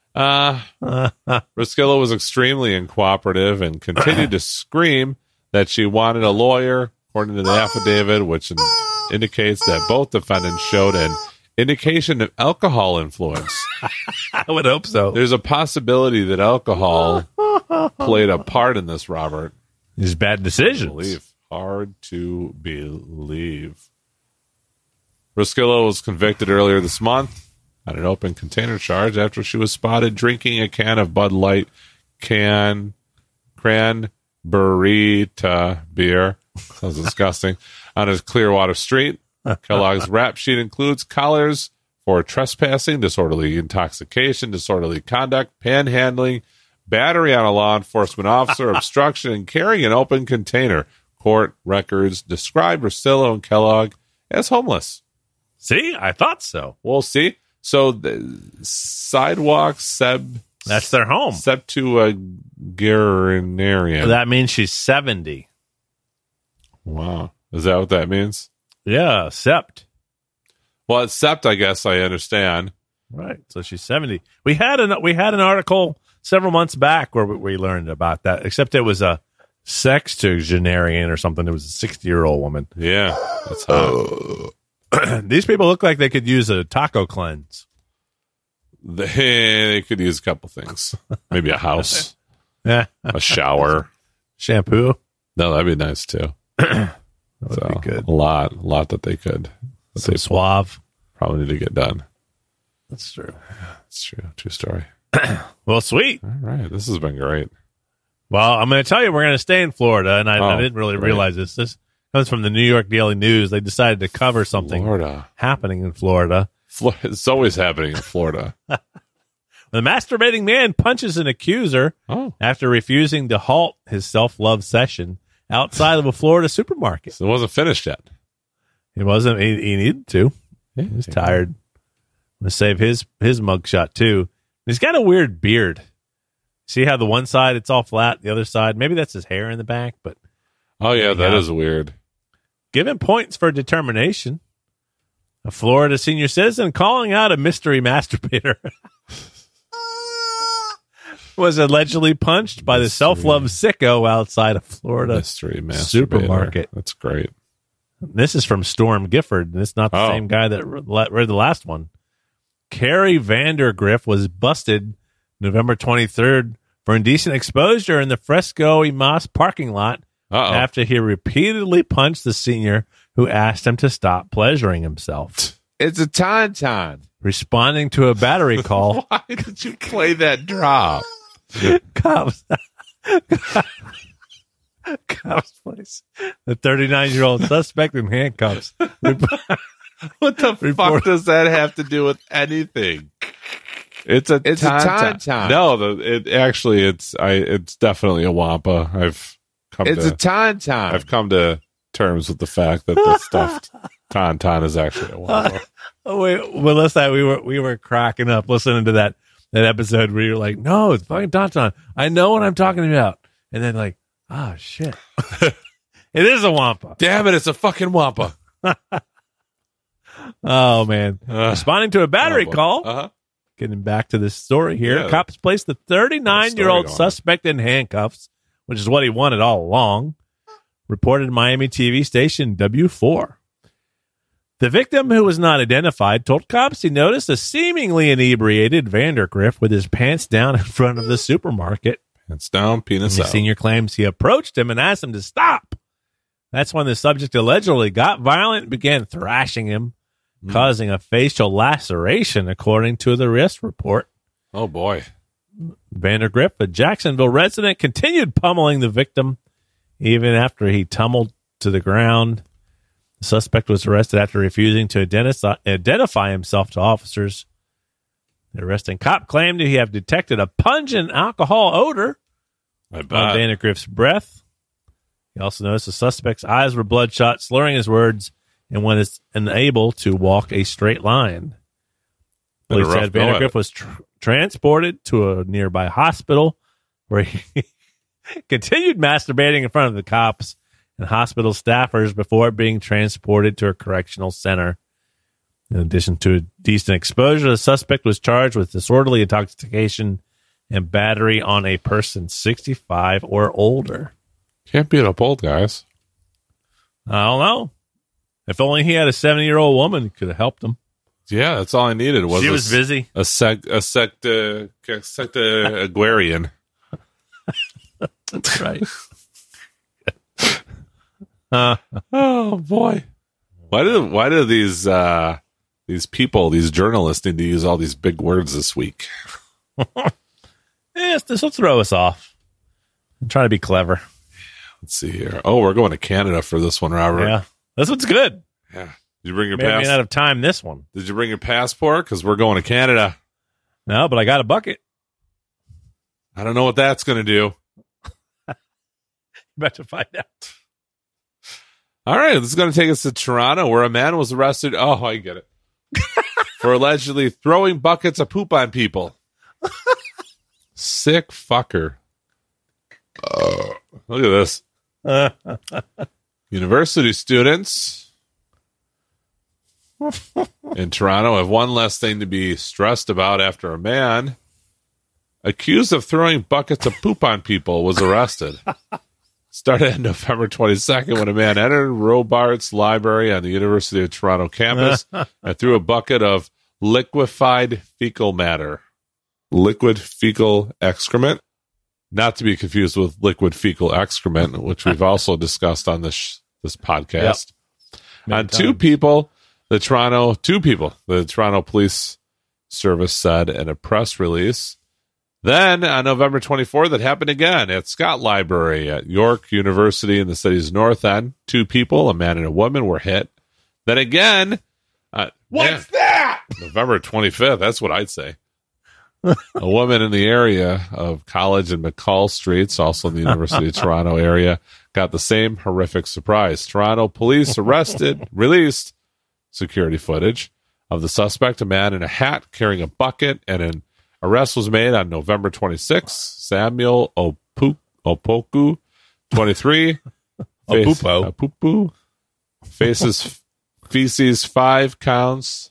[SPEAKER 1] Roskillo was extremely uncooperative and continued to scream that she wanted a lawyer, according to the affidavit, which indicates that both defendants showed an indication of alcohol influence.
[SPEAKER 2] I would hope so.
[SPEAKER 1] There's a possibility that alcohol played a part in this, Robert.
[SPEAKER 2] These bad decisions.
[SPEAKER 1] Hard to believe. Roskillo was convicted earlier this month on an open container charge after she was spotted drinking a can of Bud Light Cranberry beer. Sounds disgusting. On his Clearwater Street. Kellogg's rap sheet includes collars for trespassing, disorderly intoxication, disorderly conduct, panhandling, battery on a law enforcement officer, obstruction, and carrying an open container. Court records describe Roskillo and Kellogg as homeless.
[SPEAKER 2] See, I thought so.
[SPEAKER 1] We'll see. So the sidewalk
[SPEAKER 2] that's their home.
[SPEAKER 1] Septuagenarian.
[SPEAKER 2] That means she's 70.
[SPEAKER 1] Wow. Is that what that means?
[SPEAKER 2] Yeah, sept.
[SPEAKER 1] Well, it's sept, I guess I understand.
[SPEAKER 2] Right. So she's 70. We had an article several months back where we learned about that, except it was a sextagenarian or something. It was a 60-year-old woman.
[SPEAKER 1] Yeah. That's hot.
[SPEAKER 2] These people look like they could use a taco cleanse.
[SPEAKER 1] They could use a couple things. Maybe a house,
[SPEAKER 2] Yeah.
[SPEAKER 1] a shower.
[SPEAKER 2] Shampoo.
[SPEAKER 1] No, that'd be nice too.
[SPEAKER 2] That would be good.
[SPEAKER 1] A lot that they could. That
[SPEAKER 2] Some
[SPEAKER 1] they
[SPEAKER 2] suave.
[SPEAKER 1] probably need to get done.
[SPEAKER 2] That's true.
[SPEAKER 1] It's true. True story.
[SPEAKER 2] Well, sweet.
[SPEAKER 1] All right. This has been great.
[SPEAKER 2] Well, I'm going to tell you we're going to stay in Florida, and I didn't really
[SPEAKER 1] great.
[SPEAKER 2] realize this. This comes from the New York Daily News. They decided to cover something
[SPEAKER 1] Florida.
[SPEAKER 2] happening in Florida.
[SPEAKER 1] It's always happening in Florida.
[SPEAKER 2] The masturbating man punches an accuser after refusing to halt his self-love session outside of a Florida supermarket.
[SPEAKER 1] So it wasn't finished yet.
[SPEAKER 2] He wasn't. He needed to. He was tired. I'm going to save his mugshot, too. He's got a weird beard. See how the one side, it's all flat, the other side, maybe that's his hair in the back, but
[SPEAKER 1] Oh, yeah, that is weird.
[SPEAKER 2] give him points for determination. A Florida senior citizen calling out a mystery masturbator was allegedly punched by the self-love sicko outside of Florida
[SPEAKER 1] Mystery masturbator.
[SPEAKER 2] supermarket.
[SPEAKER 1] That's great.
[SPEAKER 2] This is from Storm Gifford, and it's not the same guy that read the last one. Carrie Vandergriff was busted November 23rd for indecent exposure in the Fresco y Mas parking lot after he repeatedly punched the senior who asked him to stop pleasuring himself.
[SPEAKER 1] It's a tauntaun.
[SPEAKER 2] Responding to a battery call,
[SPEAKER 1] Why did you play that drop?
[SPEAKER 2] cops place the 39-year-old suspect in handcuffs.
[SPEAKER 1] What the fuck does that have to do with anything? It's a tauntaun. No, it's definitely a wampa. I've come to terms with the fact that the stuffed tauntaun is actually a wampa.
[SPEAKER 2] Melissa, we were cracking up listening to that episode where you're like, no, it's fucking tauntaun. I know what I'm talking about. And then like, oh shit. It is a wampa.
[SPEAKER 1] Damn it, it's a fucking wampa.
[SPEAKER 2] Oh man. Responding to a battery call.
[SPEAKER 1] Uh-huh.
[SPEAKER 2] Getting back to this story here.
[SPEAKER 1] Yeah.
[SPEAKER 2] Cops placed the 39-year-old suspect in handcuffs, which is what he wanted all along, reported Miami TV station W4. The victim, who was not identified, told cops he noticed a seemingly inebriated Vandergriff with his pants down in front of the supermarket.
[SPEAKER 1] Pants down, penis
[SPEAKER 2] The
[SPEAKER 1] out.
[SPEAKER 2] senior claims he approached him and asked him to stop. That's when the subject allegedly got violent and began thrashing him, causing a facial laceration, according to the arrest report.
[SPEAKER 1] Oh, boy.
[SPEAKER 2] Vandergriff, a Jacksonville resident, continued pummeling the victim even after he tumbled to the ground. The suspect was arrested after refusing to identify himself to officers. The arresting cop claimed he had detected a pungent alcohol odor on Vandergriff's breath. He also noticed the suspect's eyes were bloodshot, slurring his words, and was unable to walk a straight line. Police said Vandergriff was transported to a nearby hospital where he continued masturbating in front of the cops and hospital staffers before being transported to a correctional center. In addition to decent exposure, the suspect was charged with disorderly intoxication and battery on a person 65 or older.
[SPEAKER 1] Can't beat up old guys.
[SPEAKER 2] I don't know. If only he had a 70-year-old woman who could have helped him.
[SPEAKER 1] Yeah, that's all I needed.
[SPEAKER 2] She was busy.
[SPEAKER 1] A sectaguarian.
[SPEAKER 2] That's right.
[SPEAKER 1] Oh boy! Why do these people, these journalists, need to use all these big words this week?
[SPEAKER 2] Yes, this will throw us off. I'm trying to be clever.
[SPEAKER 1] Let's see here. Oh, we're going to Canada for this one, Robert.
[SPEAKER 2] Yeah, this one's good.
[SPEAKER 1] Yeah. Did you bring your
[SPEAKER 2] Maybe
[SPEAKER 1] passport?
[SPEAKER 2] out of time this one.
[SPEAKER 1] Did you bring your passport? Because we're going to Canada.
[SPEAKER 2] No, but I got a bucket.
[SPEAKER 1] I don't know what that's going to do.
[SPEAKER 2] You better find out.
[SPEAKER 1] All right, this is going to take us to Toronto, where a man was arrested. Oh, I get it. For allegedly throwing buckets of poop on people. Sick fucker. Look at this. University students in Toronto have one less thing to be stressed about after a man accused of throwing buckets of poop on people was arrested. Started on November 22nd when a man entered Robarts Library on the University of Toronto campus and threw a bucket of liquefied fecal matter. Liquid fecal excrement. Not to be confused with liquid fecal excrement, which we've also discussed on this podcast. Yep. On two people, the Toronto Police Service said in a press release. Then on November 24th, that happened again at Scott Library at York University in the city's north end. Two people, a man and a woman, were hit. Then again,
[SPEAKER 4] what's that?
[SPEAKER 1] November 25th, that's what I'd say. A woman in the area of College and McCall Streets, also in the University of Toronto area, got the same horrific surprise. Toronto police released security footage of the suspect, a man in a hat carrying a bucket, and an arrest was made on November 26th. Samuel Opoku, 23, Opupo, faces feces 5 counts.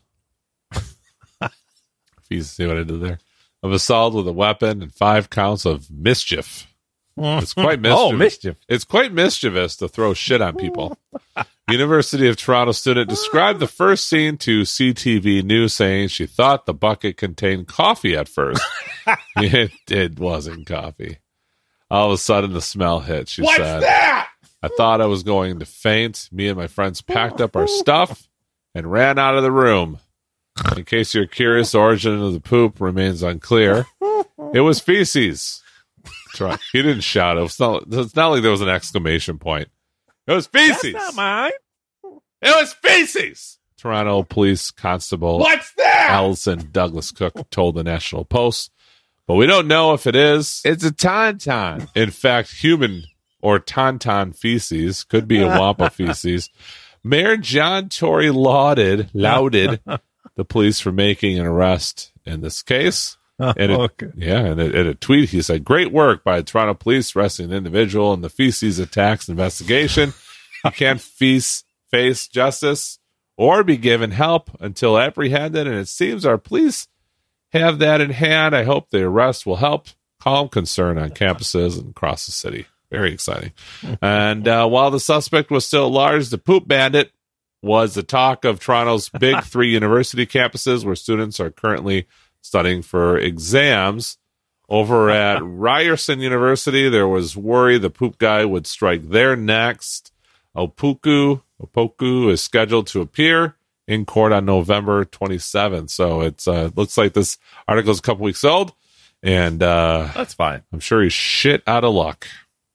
[SPEAKER 1] Feces, see what I did there? Of assault with a weapon and 5 counts of mischief. It's quite mischievous.
[SPEAKER 2] Oh, mischief.
[SPEAKER 1] It's quite mischievous to throw shit on people. University of Toronto student described the first scene to CTV News, saying she thought the bucket contained coffee at first. It wasn't coffee. All of a sudden, the smell hit, she said.
[SPEAKER 4] What's that?
[SPEAKER 1] I thought I was going to faint. Me and my friends packed up our stuff and ran out of the room. In case you're curious, the origin of the poop remains unclear. It was feces. He didn't shout. It's not like there was an exclamation point. It was feces.
[SPEAKER 2] That's not mine.
[SPEAKER 1] It was feces. Toronto Police Constable
[SPEAKER 4] What's that?
[SPEAKER 1] Allison Douglas Cook told the National Post. But we don't know if it is.
[SPEAKER 4] It's a tauntaun.
[SPEAKER 1] In fact, human or tauntaun feces could be a wampa feces. Mayor John Tory lauded the police for making an arrest in this case. And in a tweet, he said, "Great work by Toronto police arresting an individual in the feces attacks investigation. He can't face justice or be given help until apprehended, and it seems our police have that in hand. I hope the arrest will help calm concern on campuses and across the city." Very exciting. And while the suspect was still large, the poop bandit was the talk of Toronto's big 3 university campuses where students are currently studying for exams. Over at Ryerson University, there was worry the poop guy would strike there next. Opoku is scheduled to appear in court on November 27th. So it looks like this article is a couple weeks old, and
[SPEAKER 2] that's fine.
[SPEAKER 1] I'm sure he's shit out of luck.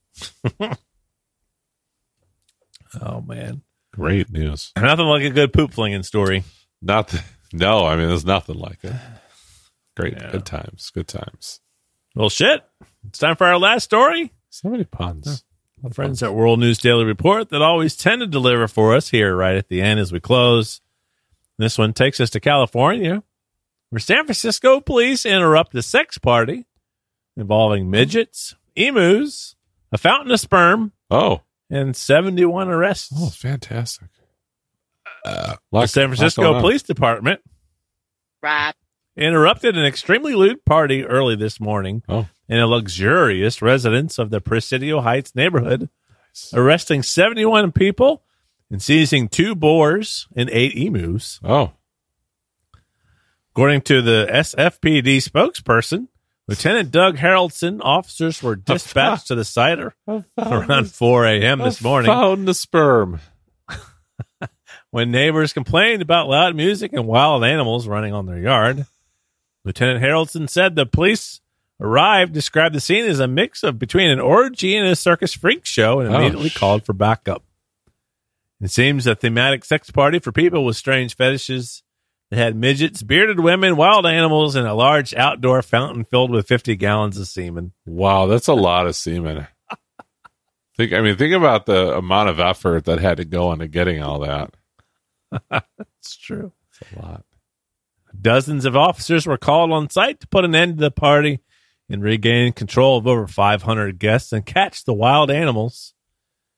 [SPEAKER 2] Oh, man.
[SPEAKER 1] Great news.
[SPEAKER 2] Nothing like a good poop flinging story.
[SPEAKER 1] No, I mean, there's nothing like it. Great. Yeah. Good times.
[SPEAKER 2] Well, shit. It's time for our last story.
[SPEAKER 1] So many puns.
[SPEAKER 2] Yeah. Friends at World News Daily Report that always tend to deliver for us here right at the end as we close. This one takes us to California, where San Francisco police interrupt a sex party involving midgets, emus, a fountain of sperm, and 71 arrests.
[SPEAKER 1] Oh, fantastic.
[SPEAKER 2] The San Francisco Police Department interrupted an extremely lewd party early this morning in a luxurious residence of the Presidio Heights neighborhood, arresting 71 people and seizing 2 boars and 8 emus. According to the SFPD spokesperson, Lieutenant Doug Haraldson, officers were dispatched to the site around 4 a.m. this morning.
[SPEAKER 1] Found the sperm.
[SPEAKER 2] When neighbors complained about loud music and wild animals running on their yard. Lieutenant Haraldson said the police arrived, described the scene as a mix of between an orgy and a circus freak show, and immediately called for backup. It seems a thematic sex party for people with strange fetishes that had midgets, bearded women, wild animals, and a large outdoor fountain filled with 50 gallons of semen.
[SPEAKER 1] Wow, that's a lot of semen. Think about the amount of effort that had to go into getting all that.
[SPEAKER 2] It's true.
[SPEAKER 1] It's a lot.
[SPEAKER 2] Dozens of officers were called on site to put an end to the party and regain control of over 500 guests and catch the wild animals.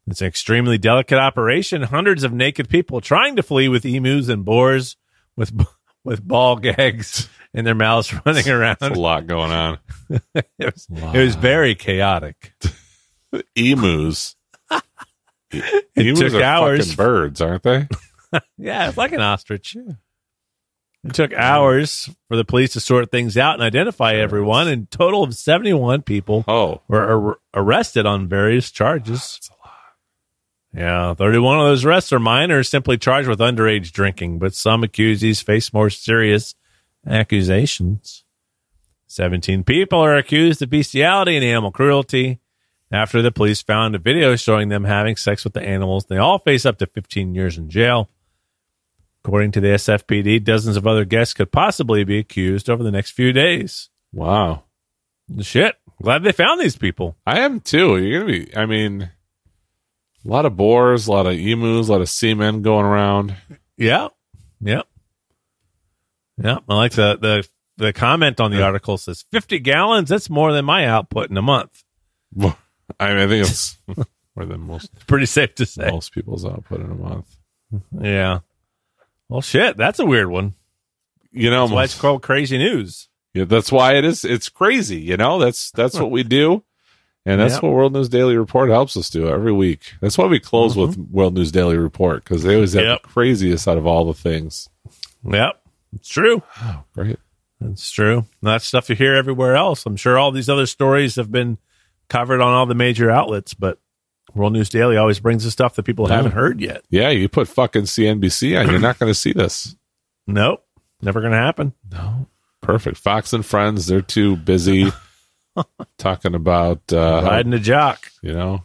[SPEAKER 2] It's an extremely delicate operation. Hundreds of naked people trying to flee with emus and boars with ball gags in their mouths running around.
[SPEAKER 1] That's a lot going on.
[SPEAKER 2] It was very chaotic.
[SPEAKER 1] Emus.
[SPEAKER 2] It
[SPEAKER 1] Emus
[SPEAKER 2] took
[SPEAKER 1] are
[SPEAKER 2] hours.
[SPEAKER 1] fucking birds, aren't they?
[SPEAKER 2] Yeah, it's like an ostrich. It took hours for the police to sort things out and identify everyone. And a total of 71 people were arrested on various charges.
[SPEAKER 1] That's a lot.
[SPEAKER 2] Yeah, 31 of those arrests are minors simply charged with underage drinking, but some accusees face more serious accusations. 17 people are accused of bestiality and animal cruelty after the police found a video showing them having sex with the animals. They all face up to 15 years in jail. According to the SFPD, dozens of other guests could possibly be accused over the next few days.
[SPEAKER 1] Wow.
[SPEAKER 2] Shit. Glad they found these people.
[SPEAKER 1] I am too. You're going to be, I mean, a lot of boars, a lot of emus, a lot of seamen going around.
[SPEAKER 2] Yeah. Yep. Yeah. I like the comment on the article says 50 gallons. That's more than my output in a month.
[SPEAKER 1] I mean, I think it's more than most.
[SPEAKER 2] It's pretty safe to say.
[SPEAKER 1] Most people's output in a month.
[SPEAKER 2] Yeah. Well, shit. That's a weird one.
[SPEAKER 1] You know,
[SPEAKER 2] that's why it's called crazy news.
[SPEAKER 1] Yeah, that's why it is. It's crazy. You know, that's what we do. And that's what World News Daily Report helps us do every week. That's why we close with World News Daily Report, because they always have the craziest out of all the things.
[SPEAKER 2] Yep. It's true.
[SPEAKER 1] Oh, great.
[SPEAKER 2] It's true. That's stuff you hear everywhere else. I'm sure all these other stories have been covered on all the major outlets, but World News Daily always brings the stuff that people haven't heard yet.
[SPEAKER 1] Yeah, you put fucking CNBC on, you're not going to see this.
[SPEAKER 2] Nope. Never going to happen.
[SPEAKER 1] No. Perfect. Fox and Friends, they're too busy talking about
[SPEAKER 2] riding a jock.
[SPEAKER 1] You know?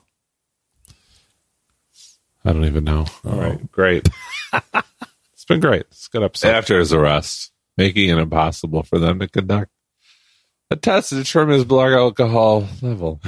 [SPEAKER 1] I don't even know. All right. Great. It's been great. It's a good episode. After his arrest, making it impossible for them to conduct a test to determine his blood alcohol level.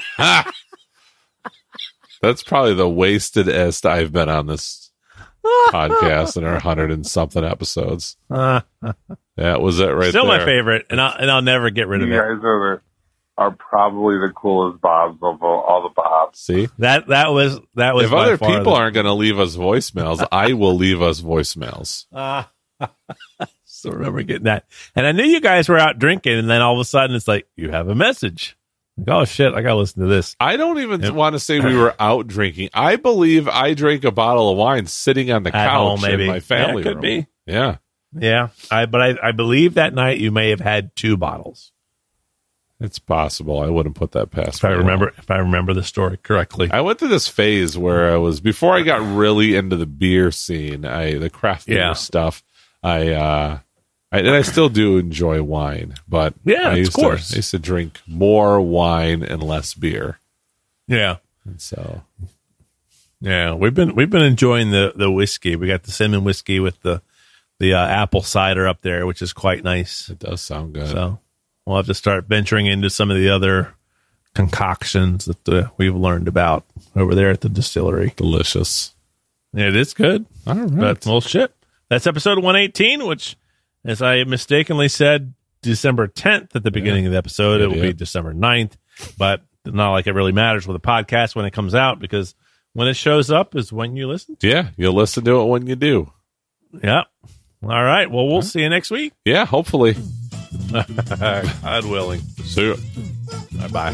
[SPEAKER 1] That's probably the wastedest I've been on this podcast in our 100 and something episodes. That was it right
[SPEAKER 2] Still
[SPEAKER 1] there.
[SPEAKER 2] My favorite, and I'll never get rid of it.
[SPEAKER 5] You guys are probably the coolest Bobs of all the Bobs.
[SPEAKER 1] See?
[SPEAKER 2] That was
[SPEAKER 1] if other people aren't going to leave us voicemails, I will leave us voicemails.
[SPEAKER 2] So remember getting that. And I knew you guys were out drinking, and then all of a sudden it's like, you have a message. Like, oh, shit, I got to listen to this.
[SPEAKER 1] I don't even want to say we were out drinking. I believe I drank a bottle of wine sitting on the couch in my family room.
[SPEAKER 2] Could be.
[SPEAKER 1] Yeah.
[SPEAKER 2] Yeah. But I believe that night you may have had 2 bottles.
[SPEAKER 1] It's possible. I wouldn't put that past
[SPEAKER 2] me. If I remember the story correctly.
[SPEAKER 1] I went through this phase where I was, before I got really into the beer scene, the craft beer stuff, and I still do enjoy wine, but
[SPEAKER 2] yeah,
[SPEAKER 1] I used to drink more wine and less beer.
[SPEAKER 2] Yeah.
[SPEAKER 1] And so
[SPEAKER 2] yeah, we've been enjoying the whiskey. We got the cinnamon whiskey with the apple cider up there, which is quite nice.
[SPEAKER 1] It does sound good.
[SPEAKER 2] So we'll have to start venturing into some of the other concoctions that we've learned about over there at the distillery.
[SPEAKER 1] Delicious.
[SPEAKER 2] It is good.
[SPEAKER 1] All right.
[SPEAKER 2] But, well, shit. That's episode 118, which, as I mistakenly said, December 10th at the beginning of the episode. It will be December 9th. But not like it really matters with a podcast when it comes out, because when it shows up is when you listen to it.
[SPEAKER 1] Yeah, you'll listen to it when you do.
[SPEAKER 2] Yeah. All right. Well, we'll see you next week.
[SPEAKER 1] Yeah, hopefully.
[SPEAKER 2] God willing.
[SPEAKER 1] See you.
[SPEAKER 2] Bye-bye.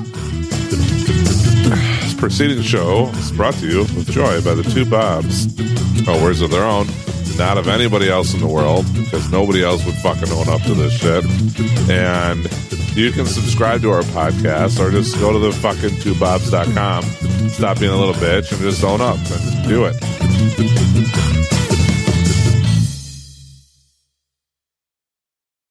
[SPEAKER 1] This preceding show is brought to you with joy by the 2 Bobs. Oh, words of their own, not of anybody else in the world, because nobody else would fucking own up to this shit. And you can subscribe to our podcast, or just go to the fucking 2bobs.com, stop being a little bitch, and just own up and do it.